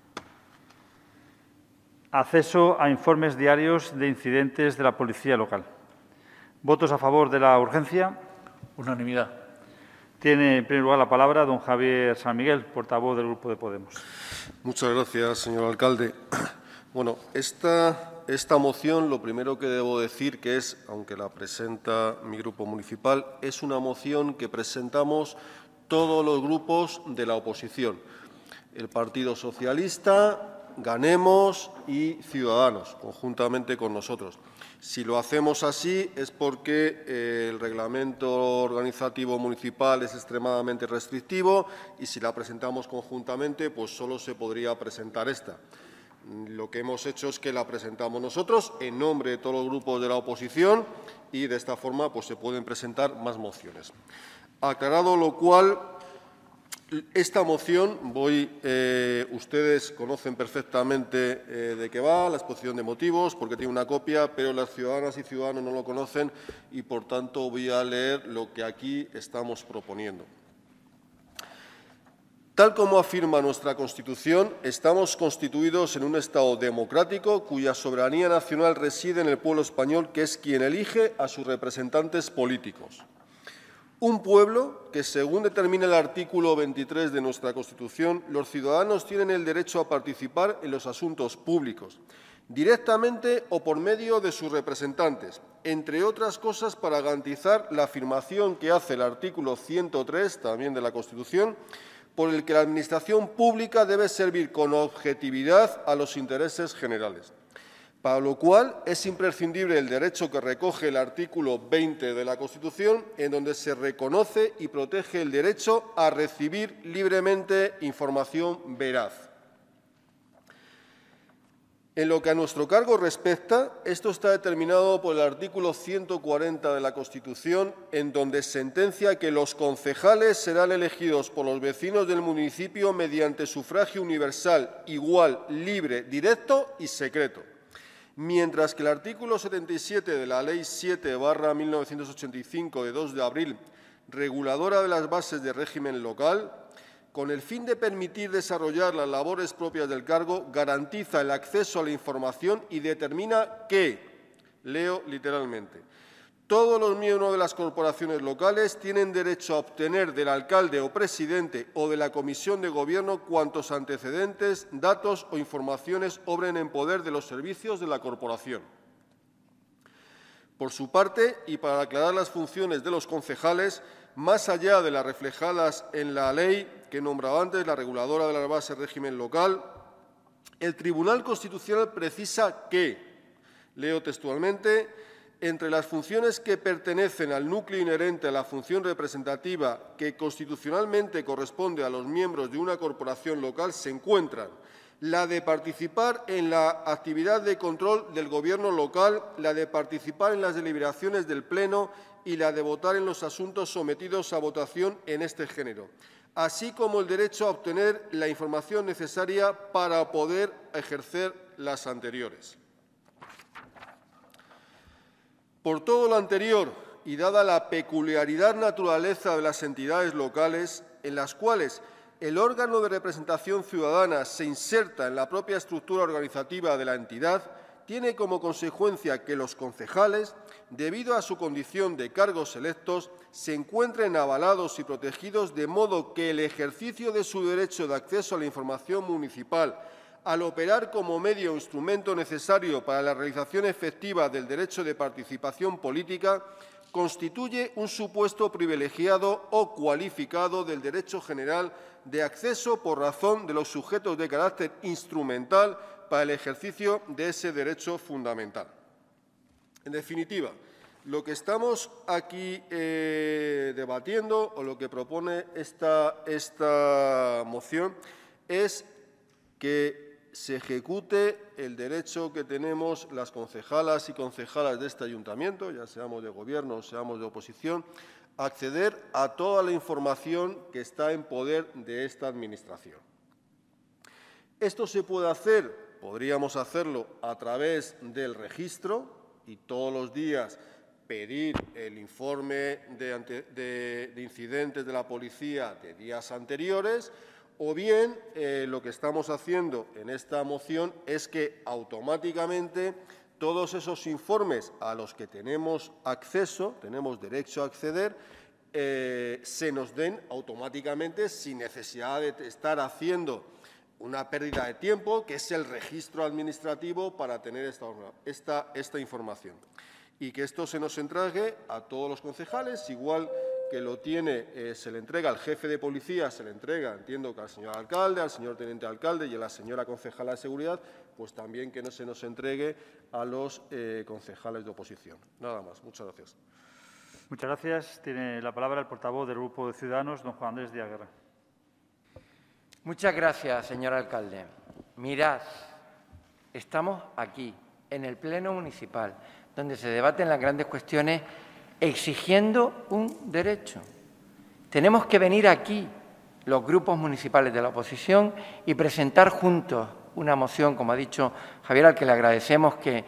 Acceso a informes diarios de incidentes de la Policía Local. ¿Votos a favor de la urgencia?
Unanimidad.
Tiene en primer lugar la palabra don Javier San Miguel, portavoz del Grupo de Podemos.
Muchas gracias, señor alcalde. Bueno, esta moción, lo primero que debo decir que es, aunque la presenta mi grupo municipal, es una moción que presentamos todos los grupos de la oposición. El Partido Socialista, Ganemos y Ciudadanos, conjuntamente con nosotros. Si lo hacemos así es porque el reglamento organizativo municipal es extremadamente restrictivo y si la presentamos conjuntamente, pues solo se podría presentar esta. Lo que hemos hecho es que la presentamos nosotros en nombre de todos los grupos de la oposición y de esta forma pues se pueden presentar más mociones. Aclarado lo cual, esta moción, ustedes conocen perfectamente de qué va, la exposición de motivos, porque tiene una copia, pero las ciudadanas y ciudadanos no lo conocen y, por tanto, voy a leer lo que aquí estamos proponiendo. Tal como afirma nuestra Constitución, estamos constituidos en un Estado democrático cuya soberanía nacional reside en el pueblo español, que es quien elige a sus representantes políticos. Un pueblo que, según determina el artículo 23 de nuestra Constitución, los ciudadanos tienen el derecho a participar en los asuntos públicos, directamente o por medio de sus representantes, entre otras cosas para garantizar la afirmación que hace el artículo 103, también de la Constitución, por el que la Administración pública debe servir con objetividad a los intereses generales. para lo cual es imprescindible el derecho que recoge el artículo 20 de la Constitución, en donde se reconoce y protege el derecho a recibir libremente información veraz. En lo que a nuestro cargo respecta, esto está determinado por el artículo 140 de la Constitución, en donde sentencia que los concejales serán elegidos por los vecinos del municipio mediante sufragio universal, igual, libre, directo y secreto. Mientras que el artículo 77 de la Ley 7/1985 de 2 de abril, reguladora de las bases de régimen local, con el fin de permitir desarrollar las labores propias del cargo, garantiza el acceso a la información y determina que, leo literalmente, todos los miembros de las corporaciones locales tienen derecho a obtener del alcalde o presidente o de la comisión de gobierno cuantos antecedentes, datos o informaciones obren en poder de los servicios de la corporación. Por su parte, y para aclarar las funciones de los concejales, más allá de las reflejadas en la ley que nombraba antes, la reguladora de las bases de régimen local, el Tribunal Constitucional precisa que, leo textualmente, entre las funciones que pertenecen al núcleo inherente a la función representativa que constitucionalmente corresponde a los miembros de una corporación local se encuentran la de participar en la actividad de control del Gobierno local, la de participar en las deliberaciones del Pleno y la de votar en los asuntos sometidos a votación en este género, así como el derecho a obtener la información necesaria para poder ejercer las anteriores. Por todo lo anterior y dada la peculiaridad naturaleza de las entidades locales, en las cuales el órgano de representación ciudadana se inserta en la propia estructura organizativa de la entidad, tiene como consecuencia que los concejales, debido a su condición de cargos electos, se encuentren avalados y protegidos de modo que el ejercicio de su derecho de acceso a la información municipal, al operar como medio o instrumento necesario para la realización efectiva del derecho de participación política, constituye un supuesto privilegiado o cualificado del derecho general de acceso por razón de los sujetos de carácter instrumental para el ejercicio de ese derecho fundamental. En definitiva, lo que estamos aquí debatiendo o lo que propone esta moción es que se ejecute el derecho que tenemos las concejalas y concejalas de este ayuntamiento, ya seamos de gobierno o seamos de oposición, a acceder a toda la información que está en poder de esta administración. Esto se puede hacer, podríamos hacerlo a través del registro y todos los días pedir el informe de incidentes de la policía de días anteriores, o bien lo que estamos haciendo en esta moción es que automáticamente todos esos informes a los que tenemos acceso, tenemos derecho a acceder, se nos den automáticamente sin necesidad de estar haciendo una pérdida de tiempo, que es el registro administrativo para tener esta información. Y que esto se nos entregue a todos los concejales, igual que lo tiene, se le entrega al jefe de policía, se le entrega, entiendo que al señor alcalde, al señor teniente alcalde y a la señora concejala de seguridad, pues también que no se nos entregue a los concejales de oposición. Nada más. Muchas gracias.
Muchas gracias. Tiene la palabra el portavoz del Grupo de Ciudadanos, don Juan Andrés Díaz Guerra.
Muchas gracias, señor alcalde. Mirad, estamos aquí, en el Pleno Municipal, donde se debaten las grandes cuestiones exigiendo un derecho. Tenemos que venir aquí, los grupos municipales de la oposición, y presentar juntos una moción, como ha dicho Javier, al que le agradecemos que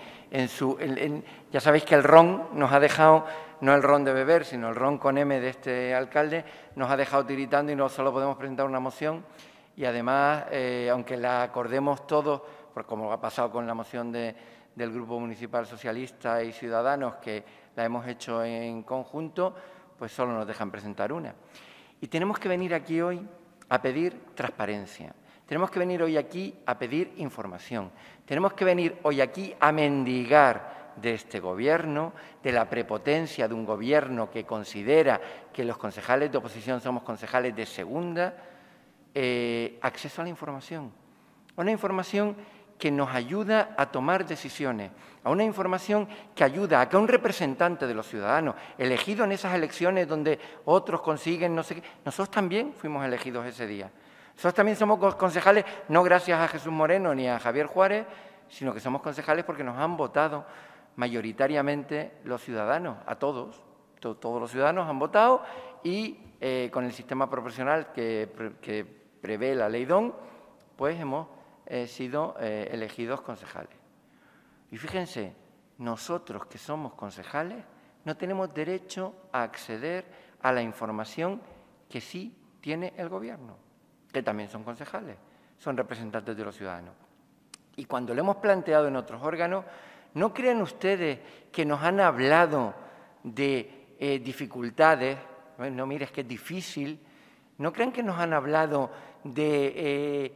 ya sabéis que el ron nos ha dejado, no el ron de beber, sino el ron con M de este alcalde, nos ha dejado tiritando y no solo podemos presentar una moción. Y además, aunque la acordemos todos, como ha pasado con la moción del Grupo Municipal Socialista y Ciudadanos, que la hemos hecho en conjunto, pues solo nos dejan presentar una. Y tenemos que venir aquí hoy a pedir transparencia. Tenemos que venir hoy aquí a pedir información. Tenemos que venir hoy aquí a mendigar de este Gobierno, de la prepotencia de un Gobierno que considera que los concejales de oposición somos concejales de segunda, acceso a la información. Una información que nos ayuda a tomar decisiones, a una información que ayuda a que un representante de los ciudadanos, elegido en esas elecciones donde otros consiguen no sé qué, nosotros también fuimos elegidos ese día. Nosotros también somos concejales, no gracias a Jesús Moreno ni a Javier Juárez, sino que somos concejales porque nos han votado mayoritariamente los ciudadanos, a todos. Todos los ciudadanos han votado y con el sistema proporcional que prevé la Ley DON, pues hemos sido elegidos concejales. Y fíjense, nosotros que somos concejales no tenemos derecho a acceder a la información que sí tiene el Gobierno, que también son concejales, son representantes de los ciudadanos. Y cuando lo hemos planteado en otros órganos, ¿no creen ustedes que nos han hablado de dificultades? No, mire, es que es difícil. ¿No creen que nos han hablado de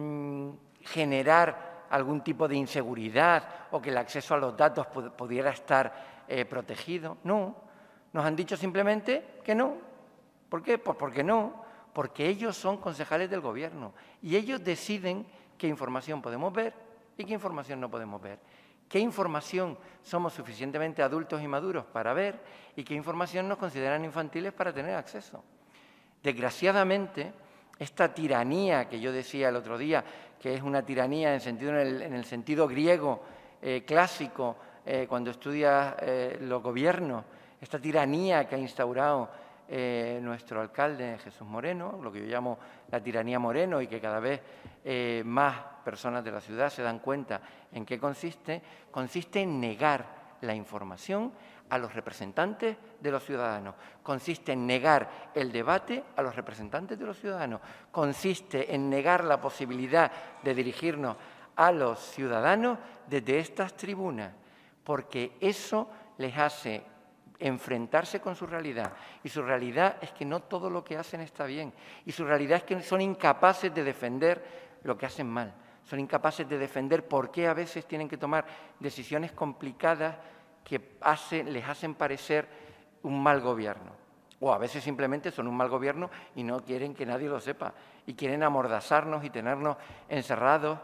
generar algún tipo de inseguridad o que el acceso a los datos pudiera estar protegido? No, nos han dicho simplemente que no. ¿Por qué? Pues porque no, porque ellos son concejales del Gobierno y ellos deciden qué información podemos ver y qué información no podemos ver, qué información somos suficientemente adultos y maduros para ver y qué información nos consideran infantiles para tener acceso. Desgraciadamente, esta tiranía que yo decía el otro día, que es una tiranía en el sentido griego clásico, cuando estudias los gobiernos, esta tiranía que ha instaurado nuestro alcalde Jesús Moreno, lo que yo llamo la tiranía Moreno, y que cada vez más personas de la ciudad se dan cuenta en qué consiste en negar la información a los representantes de los ciudadanos, consiste en negar el debate a los representantes de los ciudadanos, consiste en negar la posibilidad de dirigirnos a los ciudadanos desde estas tribunas, porque eso les hace enfrentarse con su realidad, y su realidad es que no todo lo que hacen está bien, y su realidad es que son incapaces de defender lo que hacen mal, son incapaces de defender por qué a veces tienen que tomar decisiones complicadas que les hacen parecer un mal gobierno, o a veces simplemente son un mal gobierno y no quieren que nadie lo sepa, y quieren amordazarnos y tenernos encerrados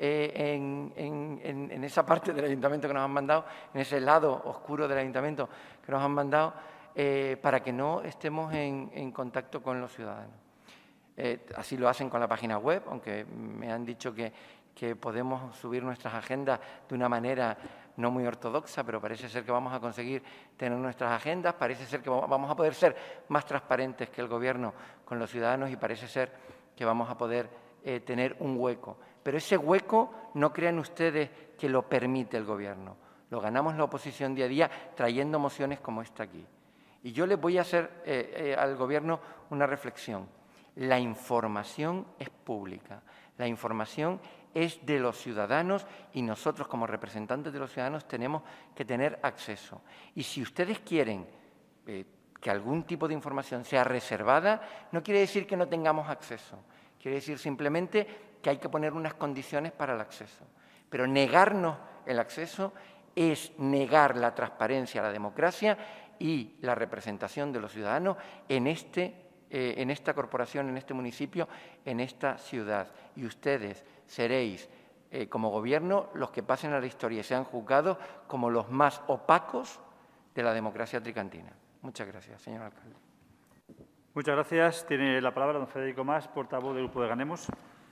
en esa parte del ayuntamiento que nos han mandado, en ese lado oscuro del ayuntamiento que nos han mandado, para que no estemos en contacto con los ciudadanos. Así lo hacen con la página web, aunque me han dicho que podemos subir nuestras agendas de una manera no muy ortodoxa, pero parece ser que vamos a conseguir tener nuestras agendas, parece ser que vamos a poder ser más transparentes que el Gobierno con los ciudadanos y parece ser que vamos a poder tener un hueco. Pero ese hueco no crean ustedes que lo permite el Gobierno. Lo ganamos la oposición día a día trayendo mociones como esta aquí. Y yo les voy a hacer al Gobierno una reflexión. La información es pública, la información es de los ciudadanos y nosotros como representantes de los ciudadanos tenemos que tener acceso. Y si ustedes quieren que algún tipo de información sea reservada, no quiere decir que no tengamos acceso, quiere decir simplemente que hay que poner unas condiciones para el acceso. Pero negarnos el acceso es negar la transparencia, la democracia y la representación de los ciudadanos en esta corporación, en este municipio, en esta ciudad. Y ustedes seréis, como Gobierno, los que pasen a la historia y sean juzgados como los más opacos de la democracia tricantina. Muchas gracias, señor alcalde.
Muchas gracias. Tiene la palabra don Federico Mas, portavoz del Grupo de Ganemos.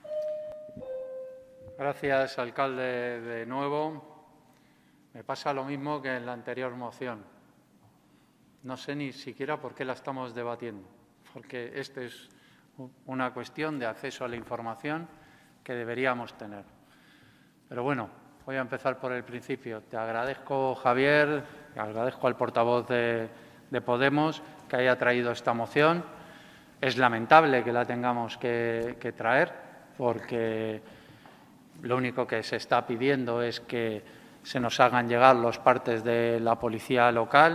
Gracias, alcalde, de nuevo. Me pasa lo mismo que en la anterior moción. No sé ni siquiera por qué la estamos debatiendo, porque esta es una cuestión de acceso a la información que deberíamos tener. Pero bueno, voy a empezar por el principio. Te agradezco, Javier, te agradezco al portavoz de Podemos que haya traído esta moción. Es lamentable que la tengamos que traer, porque lo único que se está pidiendo es que se nos hagan llegar los partes de la policía local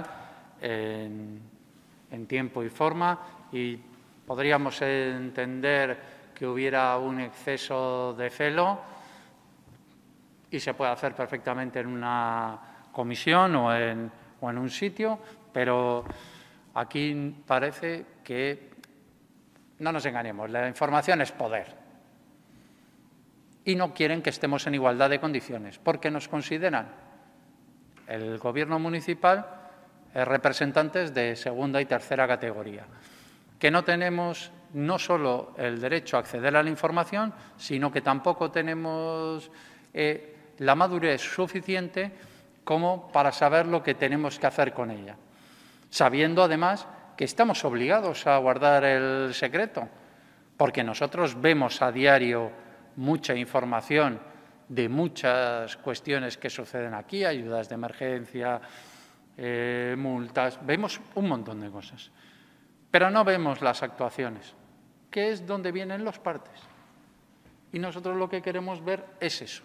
en tiempo y forma, y podríamos entender que hubiera un exceso de celo y se puede hacer perfectamente en una comisión o en un sitio, pero aquí parece que, no nos engañemos, la información es poder. y no quieren que estemos en igualdad de condiciones, porque nos consideran el Gobierno municipal representantes de segunda y tercera categoría, que no tenemos no solo el derecho a acceder a la información, sino que tampoco tenemos la madurez suficiente como para saber lo que tenemos que hacer con ella, sabiendo además que estamos obligados a guardar el secreto, porque nosotros vemos a diario mucha información de muchas cuestiones que suceden aquí, ayudas de emergencia, multas, vemos un montón de cosas, pero no vemos las actuaciones, que es donde vienen los partes. Y nosotros lo que queremos ver es eso.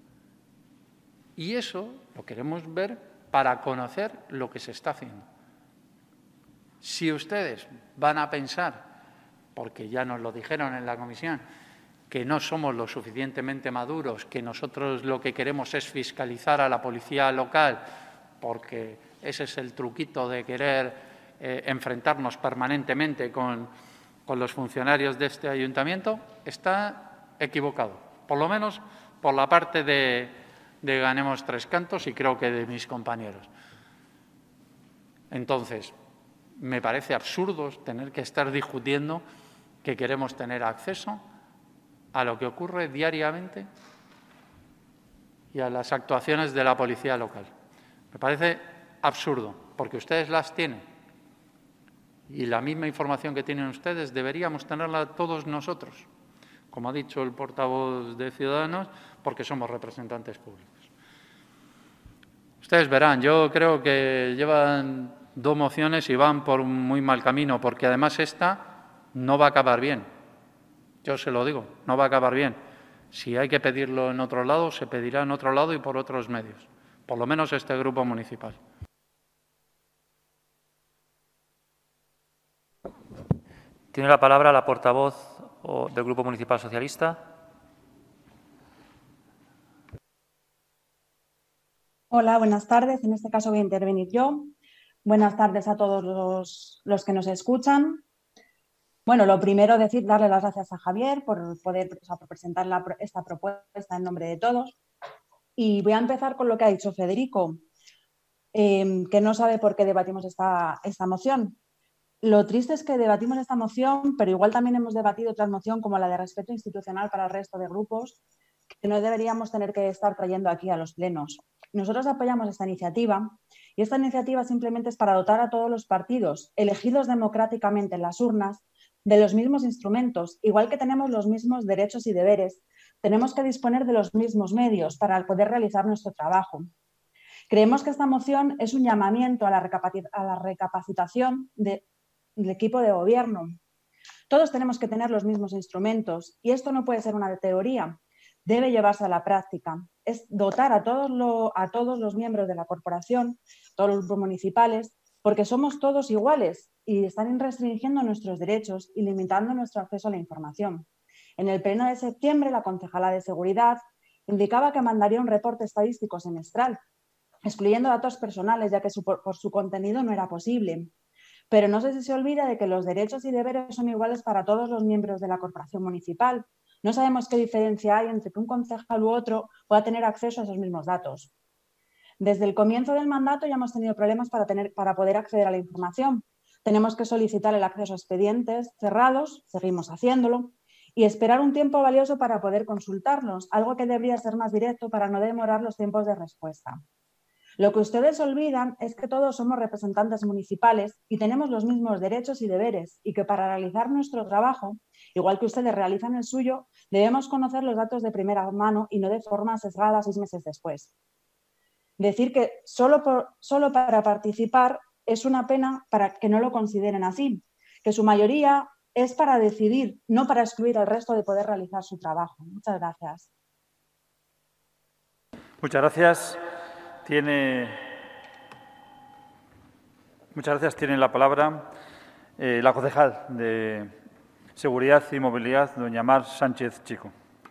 Y eso lo queremos ver para conocer lo que se está haciendo. Si ustedes van a pensar, porque ya nos lo dijeron en la comisión, que no somos lo suficientemente maduros, que nosotros lo que queremos es fiscalizar a la policía local, porque ese es el truquito de querer enfrentarnos permanentemente con los funcionarios de este ayuntamiento, está equivocado, por lo menos por la parte de Ganemos Tres Cantos y creo que de mis compañeros. Entonces, me parece absurdo tener que estar discutiendo que queremos tener acceso a lo que ocurre diariamente y a las actuaciones de la policía local. Me parece absurdo, porque ustedes las tienen. Y la misma información que tienen ustedes deberíamos tenerla todos nosotros, como ha dicho el portavoz de Ciudadanos, porque somos representantes públicos. Ustedes verán, yo creo que llevan 2 mociones y van por un muy mal camino, porque además esta no va a acabar bien. Yo se lo digo, no va a acabar bien. Si hay que pedirlo en otro lado, se pedirá en otro lado y por otros medios, por lo menos este grupo municipal.
Tiene la palabra la portavoz del Grupo Municipal Socialista.
Hola, buenas tardes. En este caso voy a intervenir yo. Buenas tardes a todos los que nos escuchan. Bueno, lo primero, darle las gracias a Javier por poder por presentar esta propuesta en nombre de todos. Y voy a empezar con lo que ha dicho Federico, que no sabe por qué debatimos esta moción. Lo triste es que debatimos esta moción, pero igual también hemos debatido otra moción como la de respeto institucional para el resto de grupos, que no deberíamos tener que estar trayendo aquí a los plenos. Nosotros apoyamos esta iniciativa y esta iniciativa simplemente es para dotar a todos los partidos elegidos democráticamente en las urnas de los mismos instrumentos. Igual que tenemos los mismos derechos y deberes, tenemos que disponer de los mismos medios para poder realizar nuestro trabajo. Creemos que esta moción es un llamamiento a la recapacitación del equipo de gobierno. Todos tenemos que tener los mismos instrumentos y esto no puede ser una teoría, debe llevarse a la práctica. Es dotar a todos los miembros de la corporación, todos los grupos municipales, porque somos todos iguales y están restringiendo nuestros derechos y limitando nuestro acceso a la información. En el pleno de septiembre, la concejala de Seguridad indicaba que mandaría un reporte estadístico semestral, excluyendo datos personales, ya que por su contenido no era posible. Pero no sé si se olvida de que los derechos y deberes son iguales para todos los miembros de la corporación municipal. No sabemos qué diferencia hay entre que un concejal u otro pueda tener acceso a esos mismos datos. Desde el comienzo del mandato ya hemos tenido problemas para poder acceder a la información. Tenemos que solicitar el acceso a expedientes cerrados, seguimos haciéndolo, y esperar un tiempo valioso para poder consultarlos, algo que debería ser más directo para no demorar los tiempos de respuesta. Lo que ustedes olvidan es que todos somos representantes municipales y tenemos los mismos derechos y deberes y que para realizar nuestro trabajo, igual que ustedes realizan el suyo, debemos conocer los datos de primera mano y no de forma sesgada 6 meses después. Decir que solo para participar es una pena para que no lo consideren así, que su mayoría es para decidir, no para excluir al resto de poder realizar su trabajo. Muchas gracias.
Muchas gracias. Muchas gracias. Tiene la palabra la concejal de Seguridad y Movilidad, doña Mar Sánchez Chico.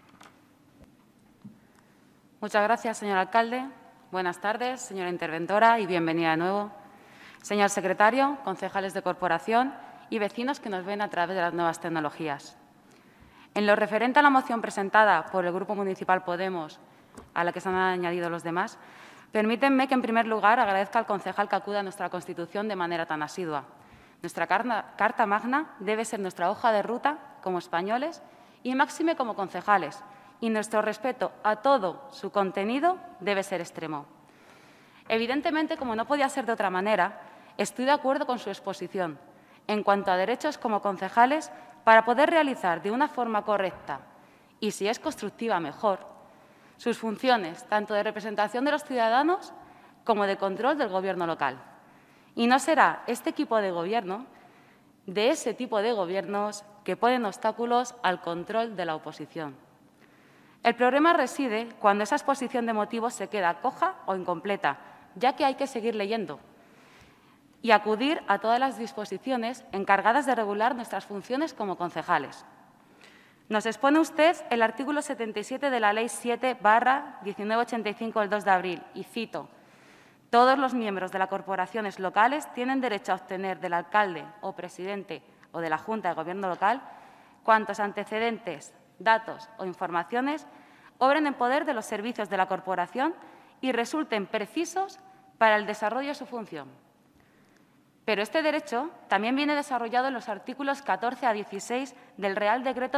Muchas gracias, señor alcalde. Buenas tardes, señora interventora, y bienvenida de nuevo. Señor secretario, concejales de corporación y vecinos que nos ven a través de las nuevas tecnologías. En lo referente a la moción presentada por el Grupo Municipal Podemos, a la que se han añadido los demás, permítanme que, en primer lugar, agradezca al concejal que acuda a nuestra Constitución de manera tan asidua. Nuestra Carta Magna debe ser nuestra hoja de ruta como españoles y máxime como concejales, y nuestro respeto a todo su contenido debe ser extremo. Evidentemente, como no podía ser de otra manera, estoy de acuerdo con su exposición en cuanto a derechos como concejales para poder realizar de una forma correcta y, si es constructiva, mejor, sus funciones tanto de representación de los ciudadanos como de control del Gobierno local. Y no será este equipo de Gobierno, de ese tipo de gobiernos, que ponen obstáculos al control de la oposición. El problema reside cuando esa exposición de motivos se queda coja o incompleta, ya que hay que seguir leyendo y acudir a todas las disposiciones encargadas de regular nuestras funciones como concejales. Nos expone usted el artículo 77 de la Ley 7/1985 del 2 de abril, y cito: «Todos los miembros de las corporaciones locales tienen derecho a obtener del alcalde o presidente o de la Junta de Gobierno local cuantos antecedentes, datos o informaciones obren en poder de los servicios de la corporación y resulten precisos para el desarrollo de su función». Pero este derecho también viene desarrollado en los artículos 14 a 16 del Real Decreto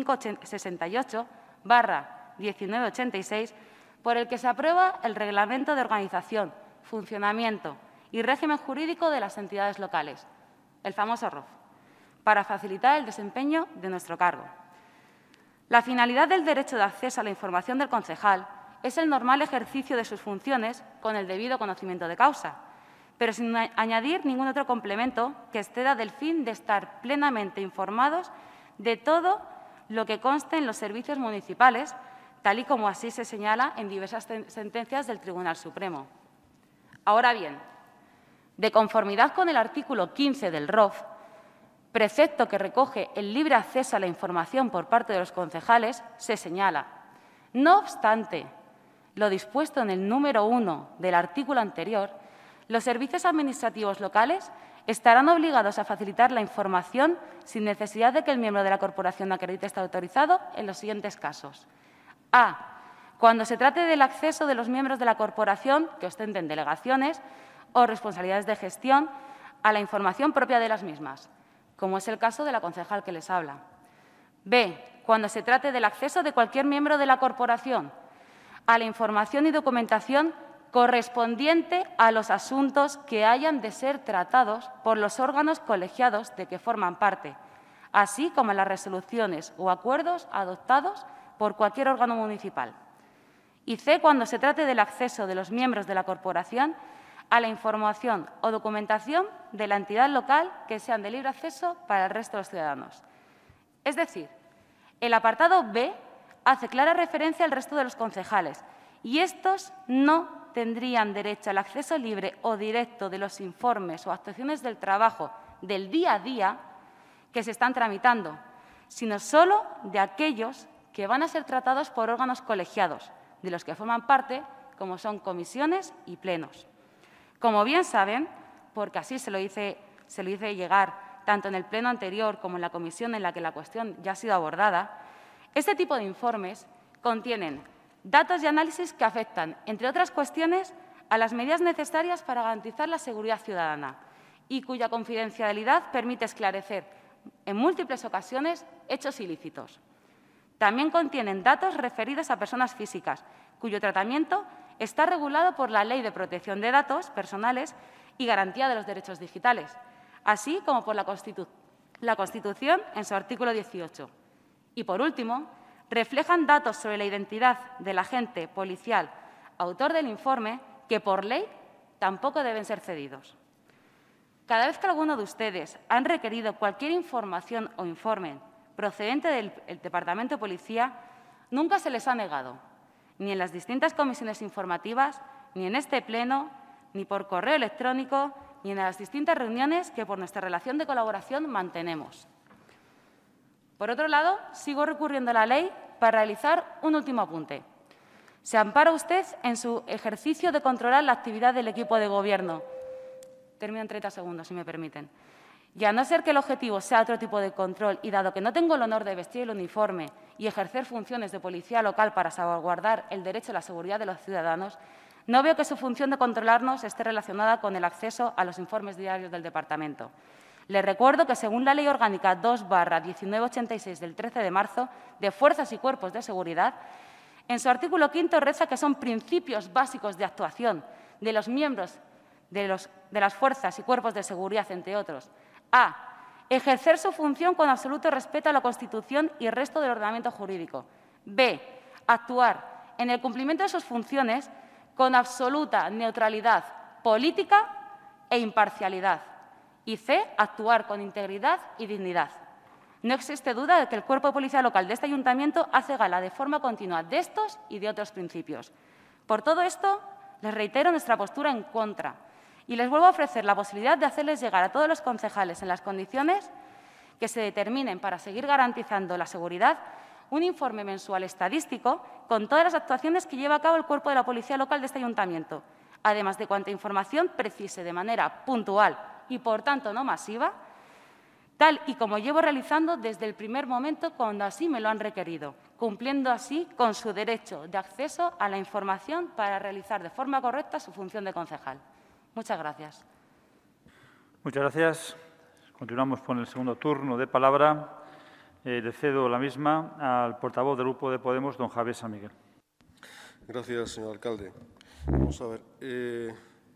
2568/1986, por el que se aprueba el Reglamento de Organización, Funcionamiento y Régimen Jurídico de las Entidades Locales, el famoso ROF, para facilitar el desempeño de nuestro cargo. La finalidad del derecho de acceso a la información del concejal es el normal ejercicio de sus funciones con el debido conocimiento de causa, pero sin añadir ningún otro complemento que exceda del fin de estar plenamente informados de todo lo que conste en los servicios municipales, tal y como así se señala en diversas sentencias del Tribunal Supremo. Ahora bien, de conformidad con el artículo 15 del ROF, precepto que recoge el libre acceso a la información por parte de los concejales, se señala: no obstante lo dispuesto en el número 1 del artículo anterior, los servicios administrativos locales estarán obligados a facilitar la información sin necesidad de que el miembro de la corporación acredite estar autorizado en los siguientes casos. A. Cuando se trate del acceso de los miembros de la corporación que ostenten delegaciones o responsabilidades de gestión a la información propia de las mismas, como es el caso de la concejal que les habla. B. Cuando se trate del acceso de cualquier miembro de la corporación a la información y documentación correspondiente a los asuntos que hayan de ser tratados por los órganos colegiados de que forman parte, así como las resoluciones o acuerdos adoptados por cualquier órgano municipal. Y C. Cuando se trate del acceso de los miembros de la corporación a la información o documentación de la entidad local que sean de libre acceso para el resto de los ciudadanos. Es decir, el apartado B hace clara referencia al resto de los concejales y estos no tendrían derecho al acceso libre o directo de los informes o actuaciones del trabajo del día a día que se están tramitando, sino solo de aquellos que van a ser tratados por órganos colegiados, de los que forman parte, como son comisiones y plenos. Como bien saben, porque así se lo hice llegar tanto en el pleno anterior como en la comisión en la que la cuestión ya ha sido abordada, este tipo de informes contienen datos y análisis que afectan, entre otras cuestiones, a las medidas necesarias para garantizar la seguridad ciudadana y cuya confidencialidad permite esclarecer en múltiples ocasiones hechos ilícitos. También contienen datos referidos a personas físicas, cuyo tratamiento está regulado por la Ley de Protección de Datos Personales y Garantía de los Derechos Digitales, así como por la Constitución en su artículo 18. Y, por último, reflejan datos sobre la identidad del agente policial autor del informe que, por ley, tampoco deben ser cedidos. Cada vez que alguno de ustedes han requerido cualquier información o informe procedente del Departamento de Policía, nunca se les ha negado, ni en las distintas comisiones informativas, ni en este pleno, ni por correo electrónico, ni en las distintas reuniones que por nuestra relación de colaboración mantenemos. Por otro lado, sigo recurriendo a la ley para realizar un último apunte. Se ampara usted en su ejercicio de controlar la actividad del equipo de Gobierno. Termino en 30 segundos, si me permiten. Y a no ser que el objetivo sea otro tipo de control, y dado que no tengo el honor de vestir el uniforme y ejercer funciones de policía local para salvaguardar el derecho a la seguridad de los ciudadanos, no veo que su función de controlarnos esté relacionada con el acceso a los informes diarios del Departamento. Les recuerdo que, según la Ley Orgánica 2/1986 del 13 de marzo de Fuerzas y Cuerpos de Seguridad, en su artículo 5 reza que son principios básicos de actuación de los miembros de las fuerzas y cuerpos de seguridad, entre otros. A. Ejercer su función con absoluto respeto a la Constitución y el resto del ordenamiento jurídico. B. Actuar en el cumplimiento de sus funciones con absoluta neutralidad política e imparcialidad. Y C. Actuar con integridad y dignidad. No existe duda de que el Cuerpo de Policía Local de este Ayuntamiento hace gala de forma continua de estos y de otros principios. Por todo esto, les reitero nuestra postura en contra y les vuelvo a ofrecer la posibilidad de hacerles llegar a todos los concejales en las condiciones que se determinen para seguir garantizando la seguridad un informe mensual estadístico con todas las actuaciones que lleva a cabo el Cuerpo de la Policía Local de este Ayuntamiento, además de cuanta información precise de manera puntual y, por tanto, no masiva, tal y como llevo realizando desde el primer momento cuando así me lo han requerido, cumpliendo así con su derecho de acceso a la información para realizar de forma correcta su función de concejal. Muchas gracias.
Muchas gracias. Continuamos con el segundo turno de palabra. Le cedo la misma al portavoz del Grupo de Podemos, don Javier San Miguel.
Gracias, señor alcalde. Vamos a ver.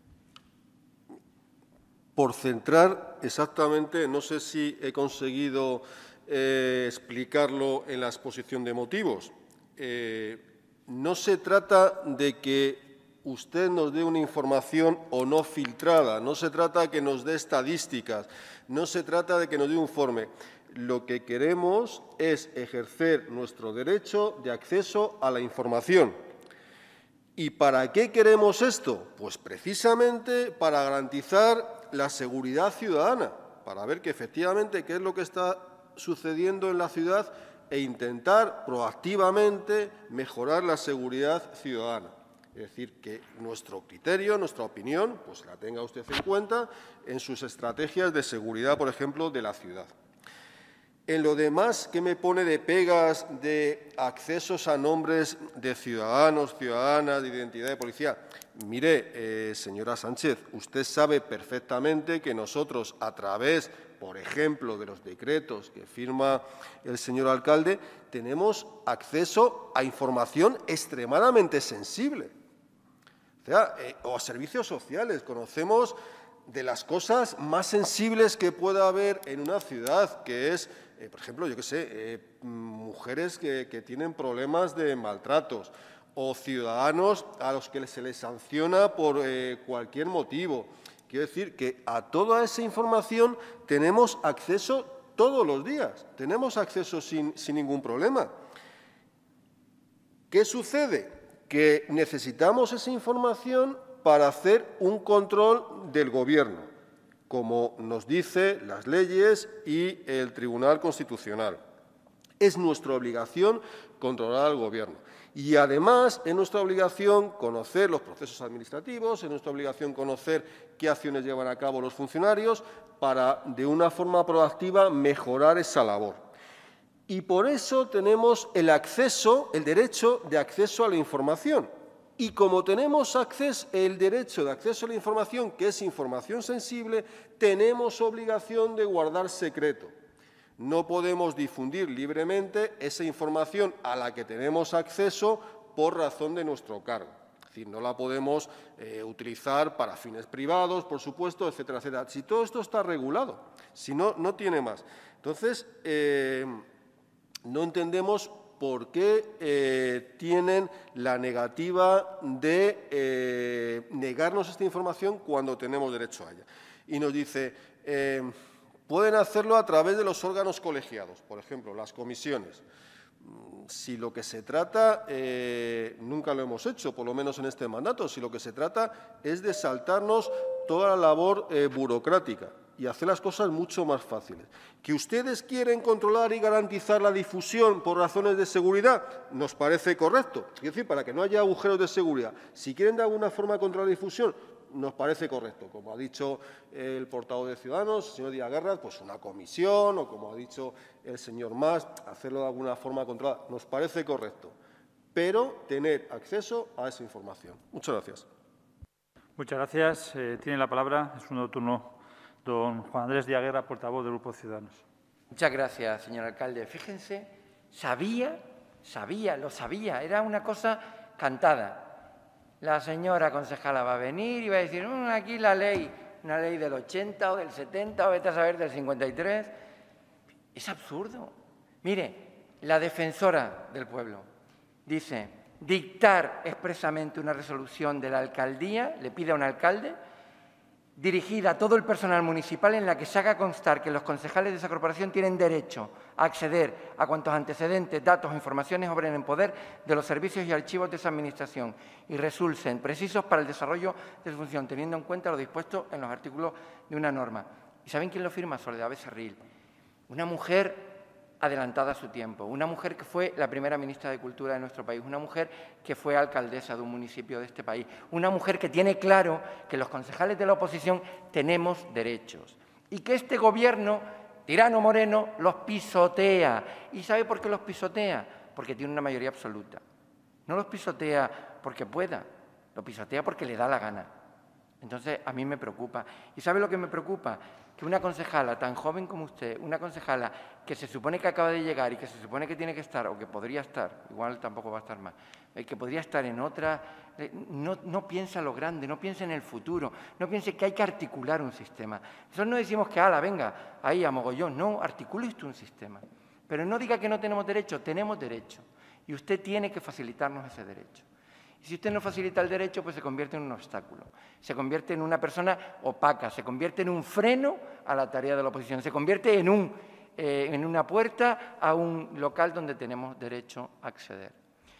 Por centrar exactamente, no sé si he conseguido explicarlo en la exposición de motivos. No se trata de que usted nos dé una información o no filtrada, no se trata de que nos dé estadísticas, no se trata de que nos dé un informe. Lo que queremos es ejercer nuestro derecho de acceso a la información. ¿Y para qué queremos esto? Pues precisamente para garantizar la seguridad ciudadana, para ver que efectivamente qué es lo que está sucediendo en la ciudad e intentar proactivamente mejorar la seguridad ciudadana. Es decir, que nuestro criterio, nuestra opinión, pues la tenga usted en cuenta en sus estrategias de seguridad, por ejemplo, de la ciudad. En lo demás, ¿qué me pone de pegas de accesos a nombres de ciudadanos, ciudadanas, de identidad de policía? Mire, señora Sánchez, usted sabe perfectamente que nosotros, a través, por ejemplo, de los decretos que firma el señor alcalde, tenemos acceso a información extremadamente sensible. O a servicios sociales. Conocemos de las cosas más sensibles que pueda haber en una ciudad, que es, por ejemplo, yo qué sé, mujeres que tienen problemas de maltratos o ciudadanos a los que se les sanciona por cualquier motivo. Quiero decir que a toda esa información tenemos acceso todos los días, tenemos acceso sin ningún problema. ¿Qué sucede? Que necesitamos esa información para hacer un control del Gobierno, como nos dicen las leyes y el Tribunal Constitucional. Es nuestra obligación controlar al Gobierno. Y, además, es nuestra obligación conocer los procesos administrativos, es nuestra obligación conocer qué acciones llevan a cabo los funcionarios para, de una forma proactiva, mejorar esa labor. Y por eso tenemos el derecho de acceso a la información. Y como tenemos el derecho de acceso a la información, que es información sensible, tenemos obligación de guardar secreto. No podemos difundir libremente esa información a la que tenemos acceso por razón de nuestro cargo. Es decir, no la podemos utilizar para fines privados, por supuesto, etcétera, etcétera. Si todo esto está regulado, si no, no tiene más. Entonces, no entendemos por qué tienen la negativa de negarnos esta información cuando tenemos derecho a ella. Y nos dice, pueden hacerlo a través de los órganos colegiados, por ejemplo, las comisiones. Si lo que se trata, nunca lo hemos hecho, por lo menos en este mandato, si lo que se trata es de saltarnos toda la labor burocrática y hacer las cosas mucho más fáciles. ¿Que ustedes quieren controlar y garantizar la difusión por razones de seguridad? Nos parece correcto. Es decir, para que no haya agujeros de seguridad. Si quieren de alguna forma controlar la difusión, nos parece correcto. Como ha dicho el portavoz de Ciudadanos, el señor Díaz Guerra, pues una comisión, o como ha dicho el señor Mas, hacerlo de alguna forma controlada. Nos parece correcto, pero tener acceso a esa información. Muchas gracias.
Muchas gracias. Tiene la palabra, es un turno, don Juan Andrés Díaz Guerra, portavoz del Grupo Ciudadanos.
Muchas gracias, señor alcalde. Fíjense, lo sabía, era una cosa cantada. La señora concejala va a venir y va a decir, aquí la ley, una ley del 80 o del 70 o vete a saber del 53. Es absurdo. Mire, la defensora del pueblo dice, dictar expresamente una resolución de la alcaldía, le pide a un alcalde, dirigida a todo el personal municipal en la que se haga constar que los concejales de esa corporación tienen derecho a acceder a cuantos antecedentes, datos o informaciones obren en poder de los servicios y archivos de esa administración y resulten precisos para el desarrollo de su función, teniendo en cuenta lo dispuesto en los artículos de una norma. ¿Y saben quién lo firma? Soledad Becerril, una mujer adelantada a su tiempo, una mujer que fue la primera ministra de Cultura de nuestro país, una mujer que fue alcaldesa de un municipio de este país, una mujer que tiene claro que los concejales de la oposición tenemos derechos y que este Gobierno, tirano Moreno, los pisotea. ¿Y sabe por qué los pisotea? Porque tiene una mayoría absoluta. No los pisotea porque pueda, lo pisotea porque le da la gana. Entonces, a mí me preocupa. ¿Y sabe lo que me preocupa? Que una concejala tan joven como usted, una concejala que se supone que acaba de llegar y que se supone que tiene que estar, o que podría estar, igual tampoco va a estar más, que podría estar en otra, no piensa lo grande, no piensa en el futuro, no piense que hay que articular un sistema. Nosotros no decimos que, venga, ahí a mogollón, no, articule usted un sistema. Pero no diga que no tenemos derecho, tenemos derecho. Y usted tiene que facilitarnos ese derecho. Y si usted no facilita el derecho, pues se convierte en un obstáculo, se convierte en una persona opaca, se convierte en un freno a la tarea de la oposición, se convierte en una puerta a un local donde tenemos derecho a acceder.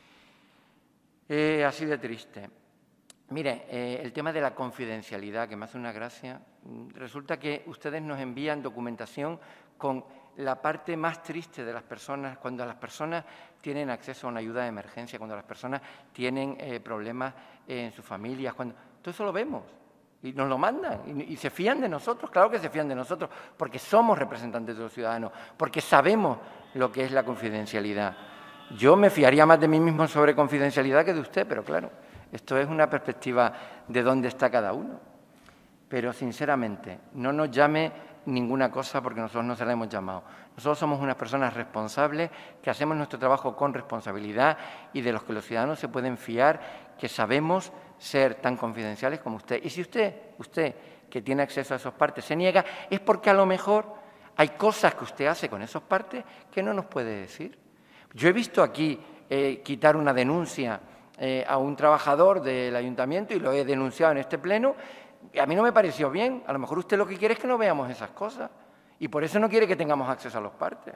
Así de triste. Mire, el tema de la confidencialidad, que me hace una gracia, resulta que ustedes nos envían documentación con la parte más triste de las personas, cuando las personas tienen acceso a una ayuda de emergencia, cuando las personas tienen problemas en sus familias, todo eso lo vemos y nos lo mandan y se fían de nosotros, claro que se fían de nosotros, porque somos representantes de los ciudadanos, porque sabemos lo que es la confidencialidad. Yo me fiaría más de mí mismo sobre confidencialidad que de usted, pero claro, esto es una perspectiva de dónde está cada uno. Pero, sinceramente, no nos llame ninguna cosa porque nosotros no se la hemos llamado. Nosotros somos unas personas responsables que hacemos nuestro trabajo con responsabilidad y de los que los ciudadanos se pueden fiar, que sabemos ser tan confidenciales como usted. Y si usted que tiene acceso a esos partes se niega, es porque a lo mejor hay cosas que usted hace con esos partes que no nos puede decir. Yo he visto aquí quitar una denuncia a un trabajador del ayuntamiento y lo he denunciado en este pleno. A mí no me pareció bien. A lo mejor usted lo que quiere es que no veamos esas cosas y por eso no quiere que tengamos acceso a los partes.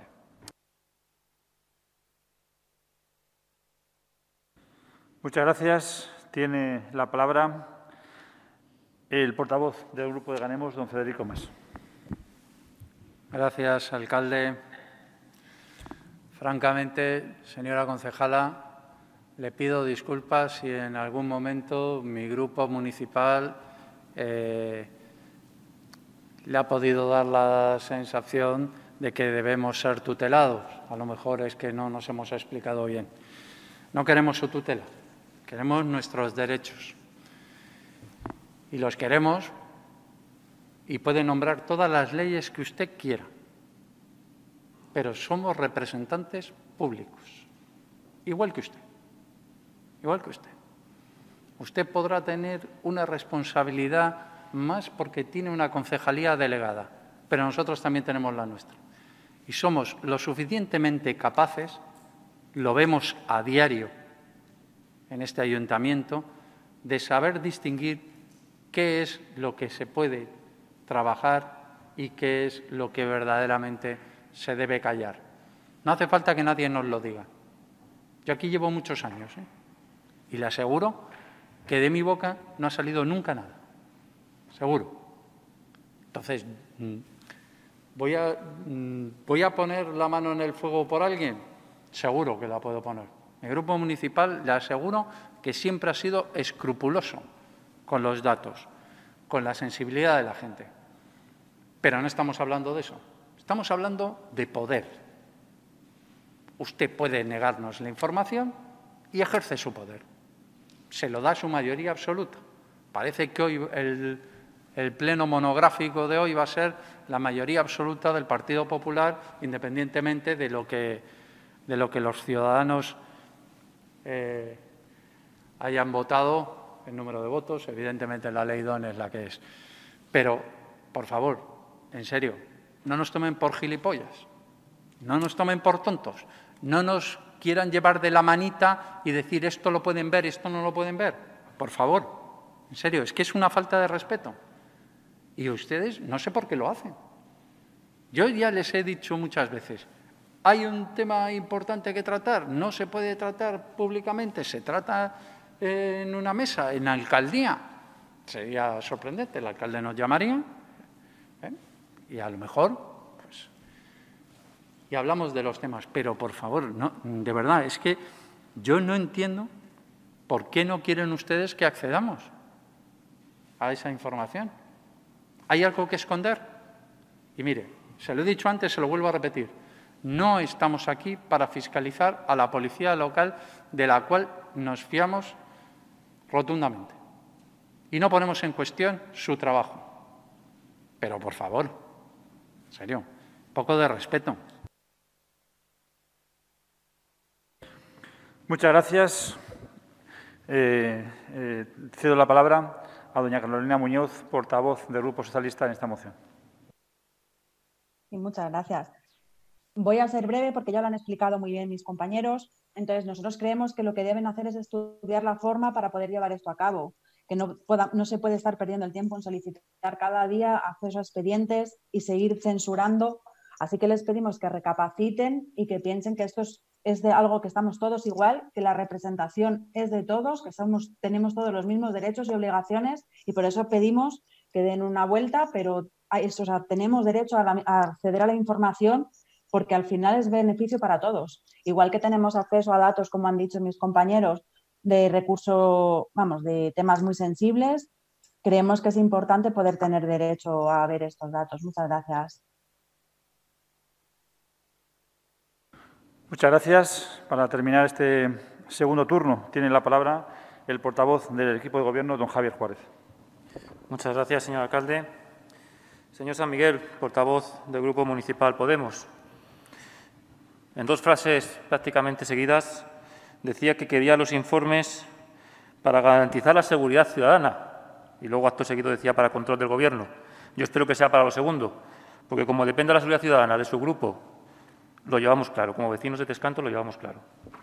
Muchas gracias. Tiene la palabra el portavoz del Grupo de Ganemos, don Federico Mas.
Gracias, alcalde. Francamente, señora concejala, le pido disculpas si en algún momento mi grupo municipal le ha podido dar la sensación de que debemos ser tutelados. A lo mejor es que no nos hemos explicado bien. No queremos su tutela, queremos nuestros derechos. Y los queremos y puede nombrar todas las leyes que usted quiera. Pero somos representantes públicos, igual que usted. Igual que usted. Usted podrá tener una responsabilidad más porque tiene una concejalía delegada, pero nosotros también tenemos la nuestra. Y somos lo suficientemente capaces, lo vemos a diario en este ayuntamiento, de saber distinguir qué es lo que se puede trabajar y qué es lo que verdaderamente se debe callar. No hace falta que nadie nos lo diga. Yo aquí llevo muchos años, y le aseguro que de mi boca no ha salido nunca nada. Seguro. Entonces, ¿voy a poner la mano en el fuego por alguien? Seguro que la puedo poner. Mi grupo municipal, le aseguro que siempre ha sido escrupuloso con los datos. con la sensibilidad de la gente. Pero no estamos hablando de eso. Estamos hablando de poder. Usted puede negarnos la información y ejerce su poder. Se lo da su mayoría absoluta. Parece que hoy el pleno monográfico de hoy va a ser la mayoría absoluta del Partido Popular, independientemente de lo que los ciudadanos hayan votado, el número de votos. Evidentemente la ley DON es la que es. Pero, por favor, en serio, no nos tomen por gilipollas, no nos tomen por tontos, no nos quieran llevar de la manita y decir esto lo pueden ver, esto no lo pueden ver. Por favor, en serio, es que es una falta de respeto. Y ustedes no sé por qué lo hacen. Yo ya les he dicho muchas veces, hay un tema importante que tratar, no se puede tratar públicamente, se trata en una mesa, en la alcaldía. Sería sorprendente, el alcalde nos llamaría y a lo mejor y hablamos de los temas. Pero, por favor, no, de verdad, es que yo no entiendo por qué no quieren ustedes que accedamos a esa información. ¿Hay algo que esconder? Y mire, se lo he dicho antes, se lo vuelvo a repetir. No estamos aquí para fiscalizar a la policía local, de la cual nos fiamos rotundamente. Y no ponemos en cuestión su trabajo. Pero, por favor, en serio, un poco de respeto.
Muchas gracias. Cedo la palabra a doña Carolina Muñoz, portavoz del Grupo Socialista en esta moción.
Sí, muchas gracias. Voy a ser breve porque ya lo han explicado muy bien mis compañeros. Entonces, nosotros creemos que lo que deben hacer es estudiar la forma para poder llevar esto a cabo, que no se puede estar perdiendo el tiempo en solicitar cada día acceso a expedientes y seguir censurando. Así que les pedimos que recapaciten y que piensen que esto es de algo que estamos todos igual, que la representación es de todos, que tenemos todos los mismos derechos y obligaciones, y por eso pedimos que den una vuelta, pero tenemos derecho a acceder a la información porque al final es beneficio para todos. Igual que tenemos acceso a datos, como han dicho mis compañeros, de de temas muy sensibles, creemos que es importante poder tener derecho a ver estos datos. Muchas gracias.
Muchas gracias. Para terminar este segundo turno, tiene la palabra el portavoz del equipo de Gobierno, don Javier Juárez.
Muchas gracias, señor alcalde. Señor San Miguel, portavoz del Grupo Municipal Podemos. En dos frases prácticamente seguidas decía que quería los informes para garantizar la seguridad ciudadana y luego acto seguido decía para control del Gobierno. Yo espero que sea para lo segundo, porque como depende de la seguridad ciudadana de su grupo, lo llevamos claro. Como vecinos de Tezcanto lo llevamos claro.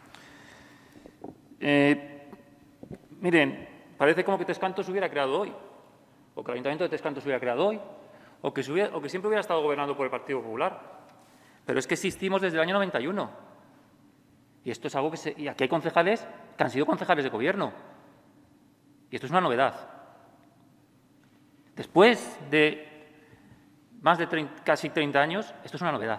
Miren, parece como que Tezcanto se hubiera creado hoy, o que el Ayuntamiento de Tezcanto se hubiera creado hoy, o que siempre hubiera estado gobernando por el Partido Popular. Pero es que existimos desde el año 91. Y esto es algo y aquí hay concejales que han sido concejales de gobierno. Y esto es una novedad. Después de más de casi 30 años, esto es una novedad.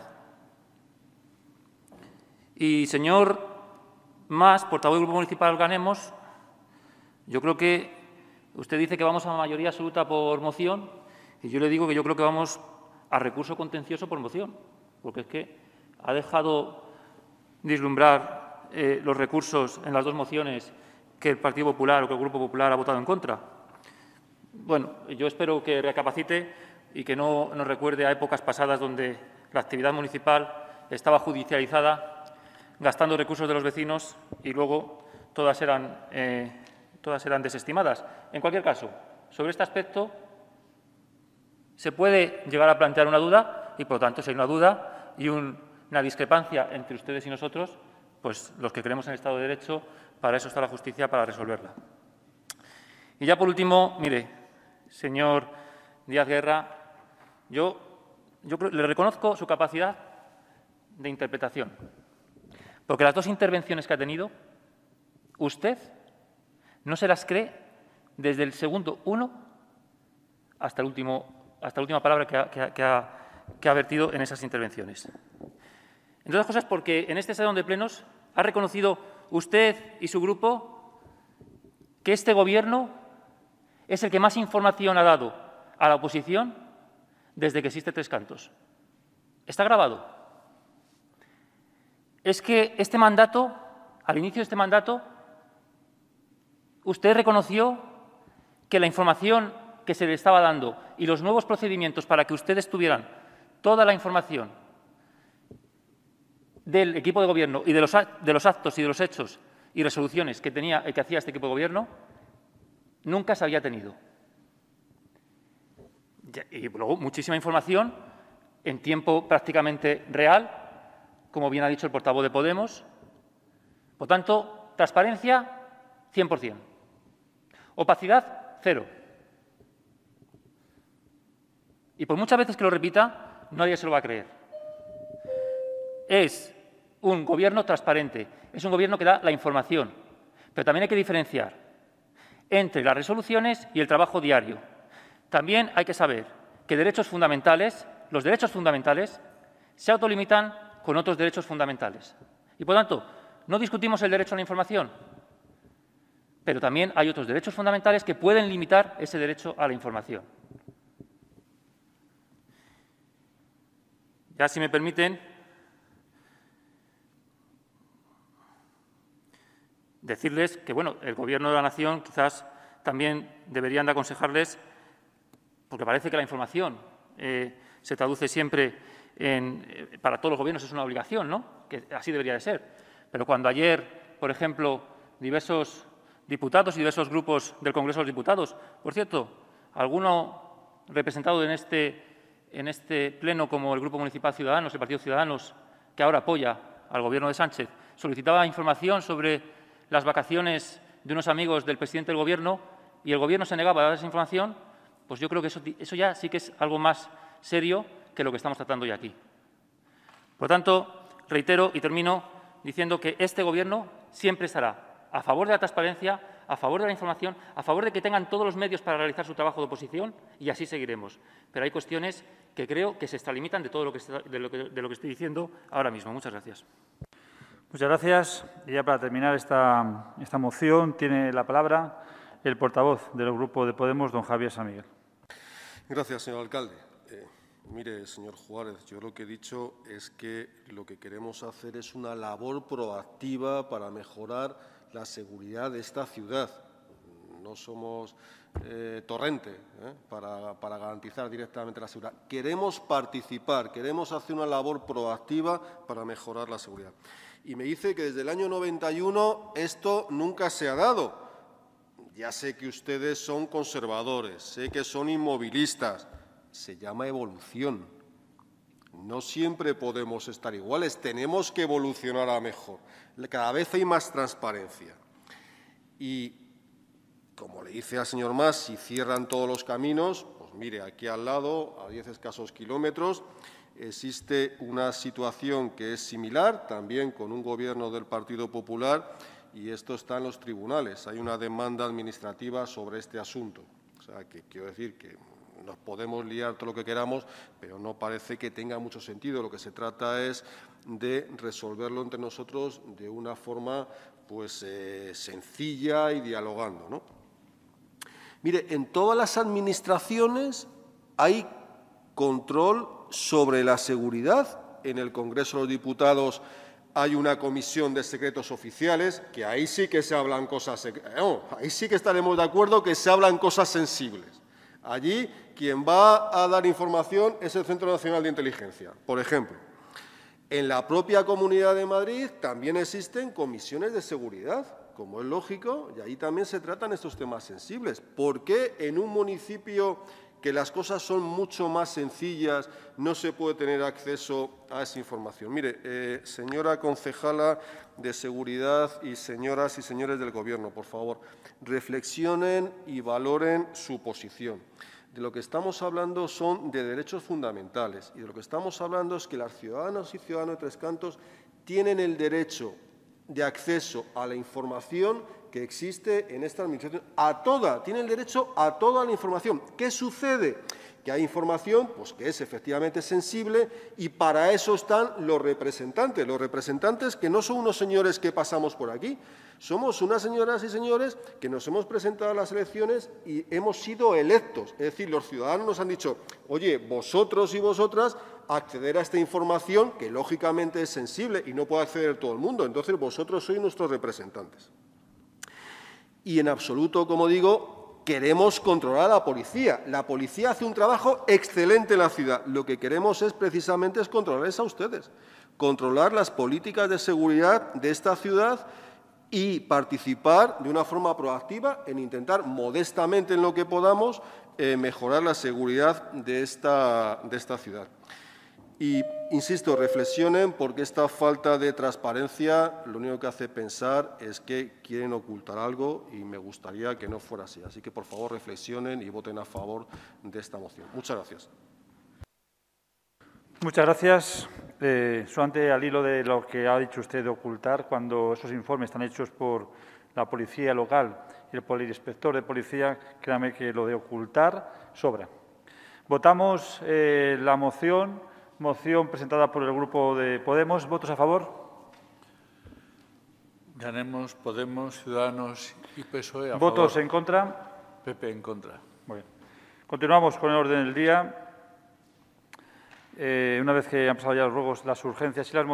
Y, señor Mas, portavoz del Grupo Municipal Ganemos, yo creo que usted dice que vamos a mayoría absoluta por moción y yo le digo que yo creo que vamos a recurso contencioso por moción, porque es que ha dejado vislumbrar los recursos en las dos mociones que el Partido Popular o que el Grupo Popular ha votado en contra. Bueno, yo espero que recapacite y que no nos recuerde a épocas pasadas donde la actividad municipal estaba judicializada, gastando recursos de los vecinos y luego todas eran desestimadas. En cualquier caso, sobre este aspecto se puede llegar a plantear una duda y, por lo tanto, si hay una duda y una discrepancia entre ustedes y nosotros, pues los que creemos en el Estado de Derecho, para eso está la justicia, para resolverla. Y ya por último, mire, señor Díaz Guerra, yo le reconozco su capacidad de interpretación, porque las dos intervenciones que ha tenido, usted no se las cree desde el segundo 1 hasta la última palabra que ha vertido en esas intervenciones. Entre otras cosas porque en este salón de plenos ha reconocido usted y su grupo que este Gobierno es el que más información ha dado a la oposición desde que existe Tres Cantos. Está grabado. Es que este mandato, al inicio de este mandato, usted reconoció que la información que se le estaba dando y los nuevos procedimientos para que ustedes tuvieran toda la información del equipo de Gobierno y de los actos y de los hechos y resoluciones que hacía este equipo de Gobierno, nunca se había tenido. Y luego muchísima información en tiempo prácticamente real, como bien ha dicho el portavoz de Podemos. Por tanto, transparencia 100%. Opacidad, 0. Y por muchas veces que lo repita, nadie se lo va a creer. Es un Gobierno transparente, es un Gobierno que da la información, pero también hay que diferenciar entre las resoluciones y el trabajo diario. También hay que saber que derechos fundamentales, los derechos fundamentales, se autolimitan con otros derechos fundamentales. Y, por tanto, no discutimos el derecho a la información, pero también hay otros derechos fundamentales que pueden limitar ese derecho a la información. Ya, si me permiten, decirles que, bueno, el Gobierno de la Nación quizás también deberían de aconsejarles, porque parece que la información se traduce siempre para todos los gobiernos es una obligación, ¿no? Que así debería de ser. Pero cuando ayer, por ejemplo, diversos diputados y diversos grupos del Congreso de los Diputados, por cierto, alguno representado en este pleno como el Grupo Municipal Ciudadanos, el Partido Ciudadanos, que ahora apoya al Gobierno de Sánchez, solicitaba información sobre las vacaciones de unos amigos del presidente del Gobierno y el Gobierno se negaba a dar esa información, pues yo creo que eso ya sí que es algo más serio que lo que estamos tratando hoy aquí. Por tanto, reitero y termino diciendo que este Gobierno siempre estará a favor de la transparencia, a favor de la información, a favor de que tengan todos los medios para realizar su trabajo de oposición y así seguiremos. Pero hay cuestiones que creo que se extralimitan de todo lo que estoy diciendo ahora mismo. Muchas gracias.
Muchas gracias. Y ya para terminar esta moción tiene la palabra el portavoz del Grupo de Podemos, don Javier San Miguel.
Gracias, señor alcalde. Mire, señor Juárez, yo lo que he dicho es que lo que queremos hacer es una labor proactiva para mejorar la seguridad de esta ciudad. No somos Torrente para garantizar directamente la seguridad. Queremos participar, queremos hacer una labor proactiva para mejorar la seguridad. Y me dice que desde el año 91 esto nunca se ha dado. Ya sé que ustedes son conservadores, sé que son inmovilistas. Se llama evolución. No siempre podemos estar iguales, tenemos que evolucionar a mejor. Cada vez hay más transparencia. Y, como le dice al señor Mas, si cierran todos los caminos, pues mire, aquí al lado, a 10 escasos kilómetros, existe una situación que es similar, también con un Gobierno del Partido Popular, y esto está en los tribunales. Hay una demanda administrativa sobre este asunto. O sea, que quiero decir que nos podemos liar todo lo que queramos, pero no parece que tenga mucho sentido. Lo que se trata es de resolverlo entre nosotros de una forma pues, sencilla y dialogando, ¿no? Mire, en todas las administraciones hay control sobre la seguridad. En el Congreso de los Diputados hay una comisión de secretos oficiales, que ahí sí que se hablan cosas, ahí sí que estaremos de acuerdo que se hablan cosas sensibles. Allí quien va a dar información es el Centro Nacional de Inteligencia, por ejemplo. En la propia Comunidad de Madrid también existen comisiones de seguridad, como es lógico, y ahí también se tratan estos temas sensibles. ¿Por qué en un municipio que las cosas son mucho más sencillas no se puede tener acceso a esa información? Mire, señora concejala de Seguridad y señoras y señores del Gobierno, por favor, reflexionen y valoren su posición. De lo que estamos hablando son de derechos fundamentales y de lo que estamos hablando es que las ciudadanas y ciudadanos de Tres Cantos tienen el derecho de acceso a la información que existe en esta administración, tienen el derecho a toda la información. ¿Qué sucede? que hay información pues, que es efectivamente sensible y para eso están los representantes que no son unos señores que pasamos por aquí, somos unas señoras y señores que nos hemos presentado a las elecciones y hemos sido electos, es decir, los ciudadanos nos han dicho, oye, vosotros y vosotras acceder a esta información que lógicamente es sensible y no puede acceder todo el mundo, entonces vosotros sois nuestros representantes. Y en absoluto, como digo, queremos controlar a la policía. La policía hace un trabajo excelente en la ciudad. Lo que queremos es precisamente controlarles a ustedes, controlar las políticas de seguridad de esta ciudad y participar de una forma proactiva en intentar modestamente en lo que podamos mejorar la seguridad de esta ciudad. Y, insisto, reflexionen porque esta falta de transparencia lo único que hace pensar es que quieren ocultar algo y me gustaría que no fuera así. Así que, por favor, reflexionen y voten a favor de esta moción. Muchas gracias.
Muchas gracias. Solamente al hilo de lo que ha dicho usted de ocultar, cuando esos informes están hechos por la policía local y por el inspector de policía, créame que lo de ocultar sobra. Votamos la moción presentada por el Grupo de Podemos. ¿Votos a favor?
Ganemos, Podemos, Ciudadanos y PSOE a favor.
¿Votos en contra?
PP en contra.
Muy bien. Continuamos con el orden del día. Una vez que han pasado ya los ruegos, las urgencias y las